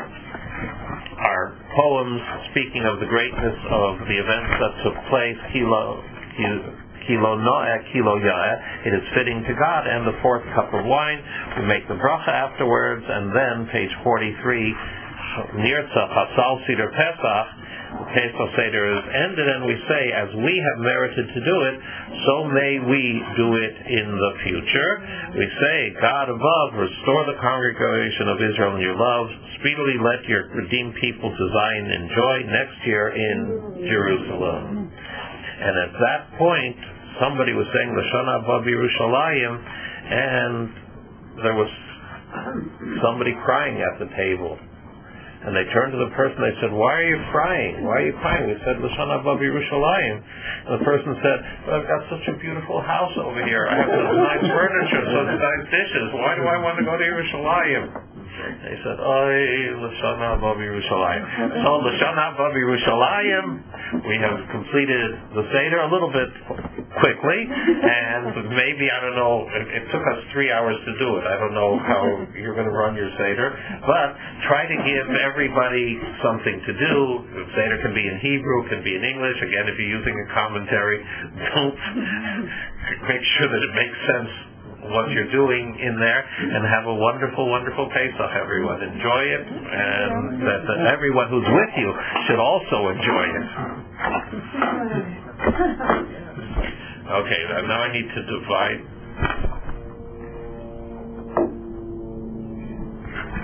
are poems speaking of the greatness of the events that took place. Kilo, Kilo Noah, Kilo Ya'eh. It is fitting to God, and the fourth cup of wine. We make the bracha afterwards, and then page forty-three, Nirtzach Hasal Seder Pesach. Pesach Seder is ended, and we say, as we have merited to do it, so may we do it in the future. We say, God above, restore the congregation of Israel in your love. Speedily let your redeemed people to Zion enjoy next year in Jerusalem. And at that point, somebody was saying Lashon Haba B'Yerushalayim, and there was somebody crying at the table. And they turned to the person, they said, why are you crying? Why are you crying? We said, Lashon Haba B'Yerushalayim. And the person said, well, I've got such a beautiful house over here. I have such nice furniture, such nice dishes. Why do I want to go to Yerushalayim? They said, Oy, Lashon Haba B'Yerushalayim. So, Lashon Haba B'Yerushalayim, we have completed the Seder a little bit quickly, and maybe, I don't know, it, it took us three hours to do it. I don't know how you're going to run your Seder, but try to give everybody something to do. The Seder can be in Hebrew, can be in English. Again, if you're using a commentary, don't make sure that it makes sense what you're doing in there, and have a wonderful, wonderful Pesach, everyone. Enjoy it, and that, that everyone who's with you should also enjoy it. Okay, now I need to divide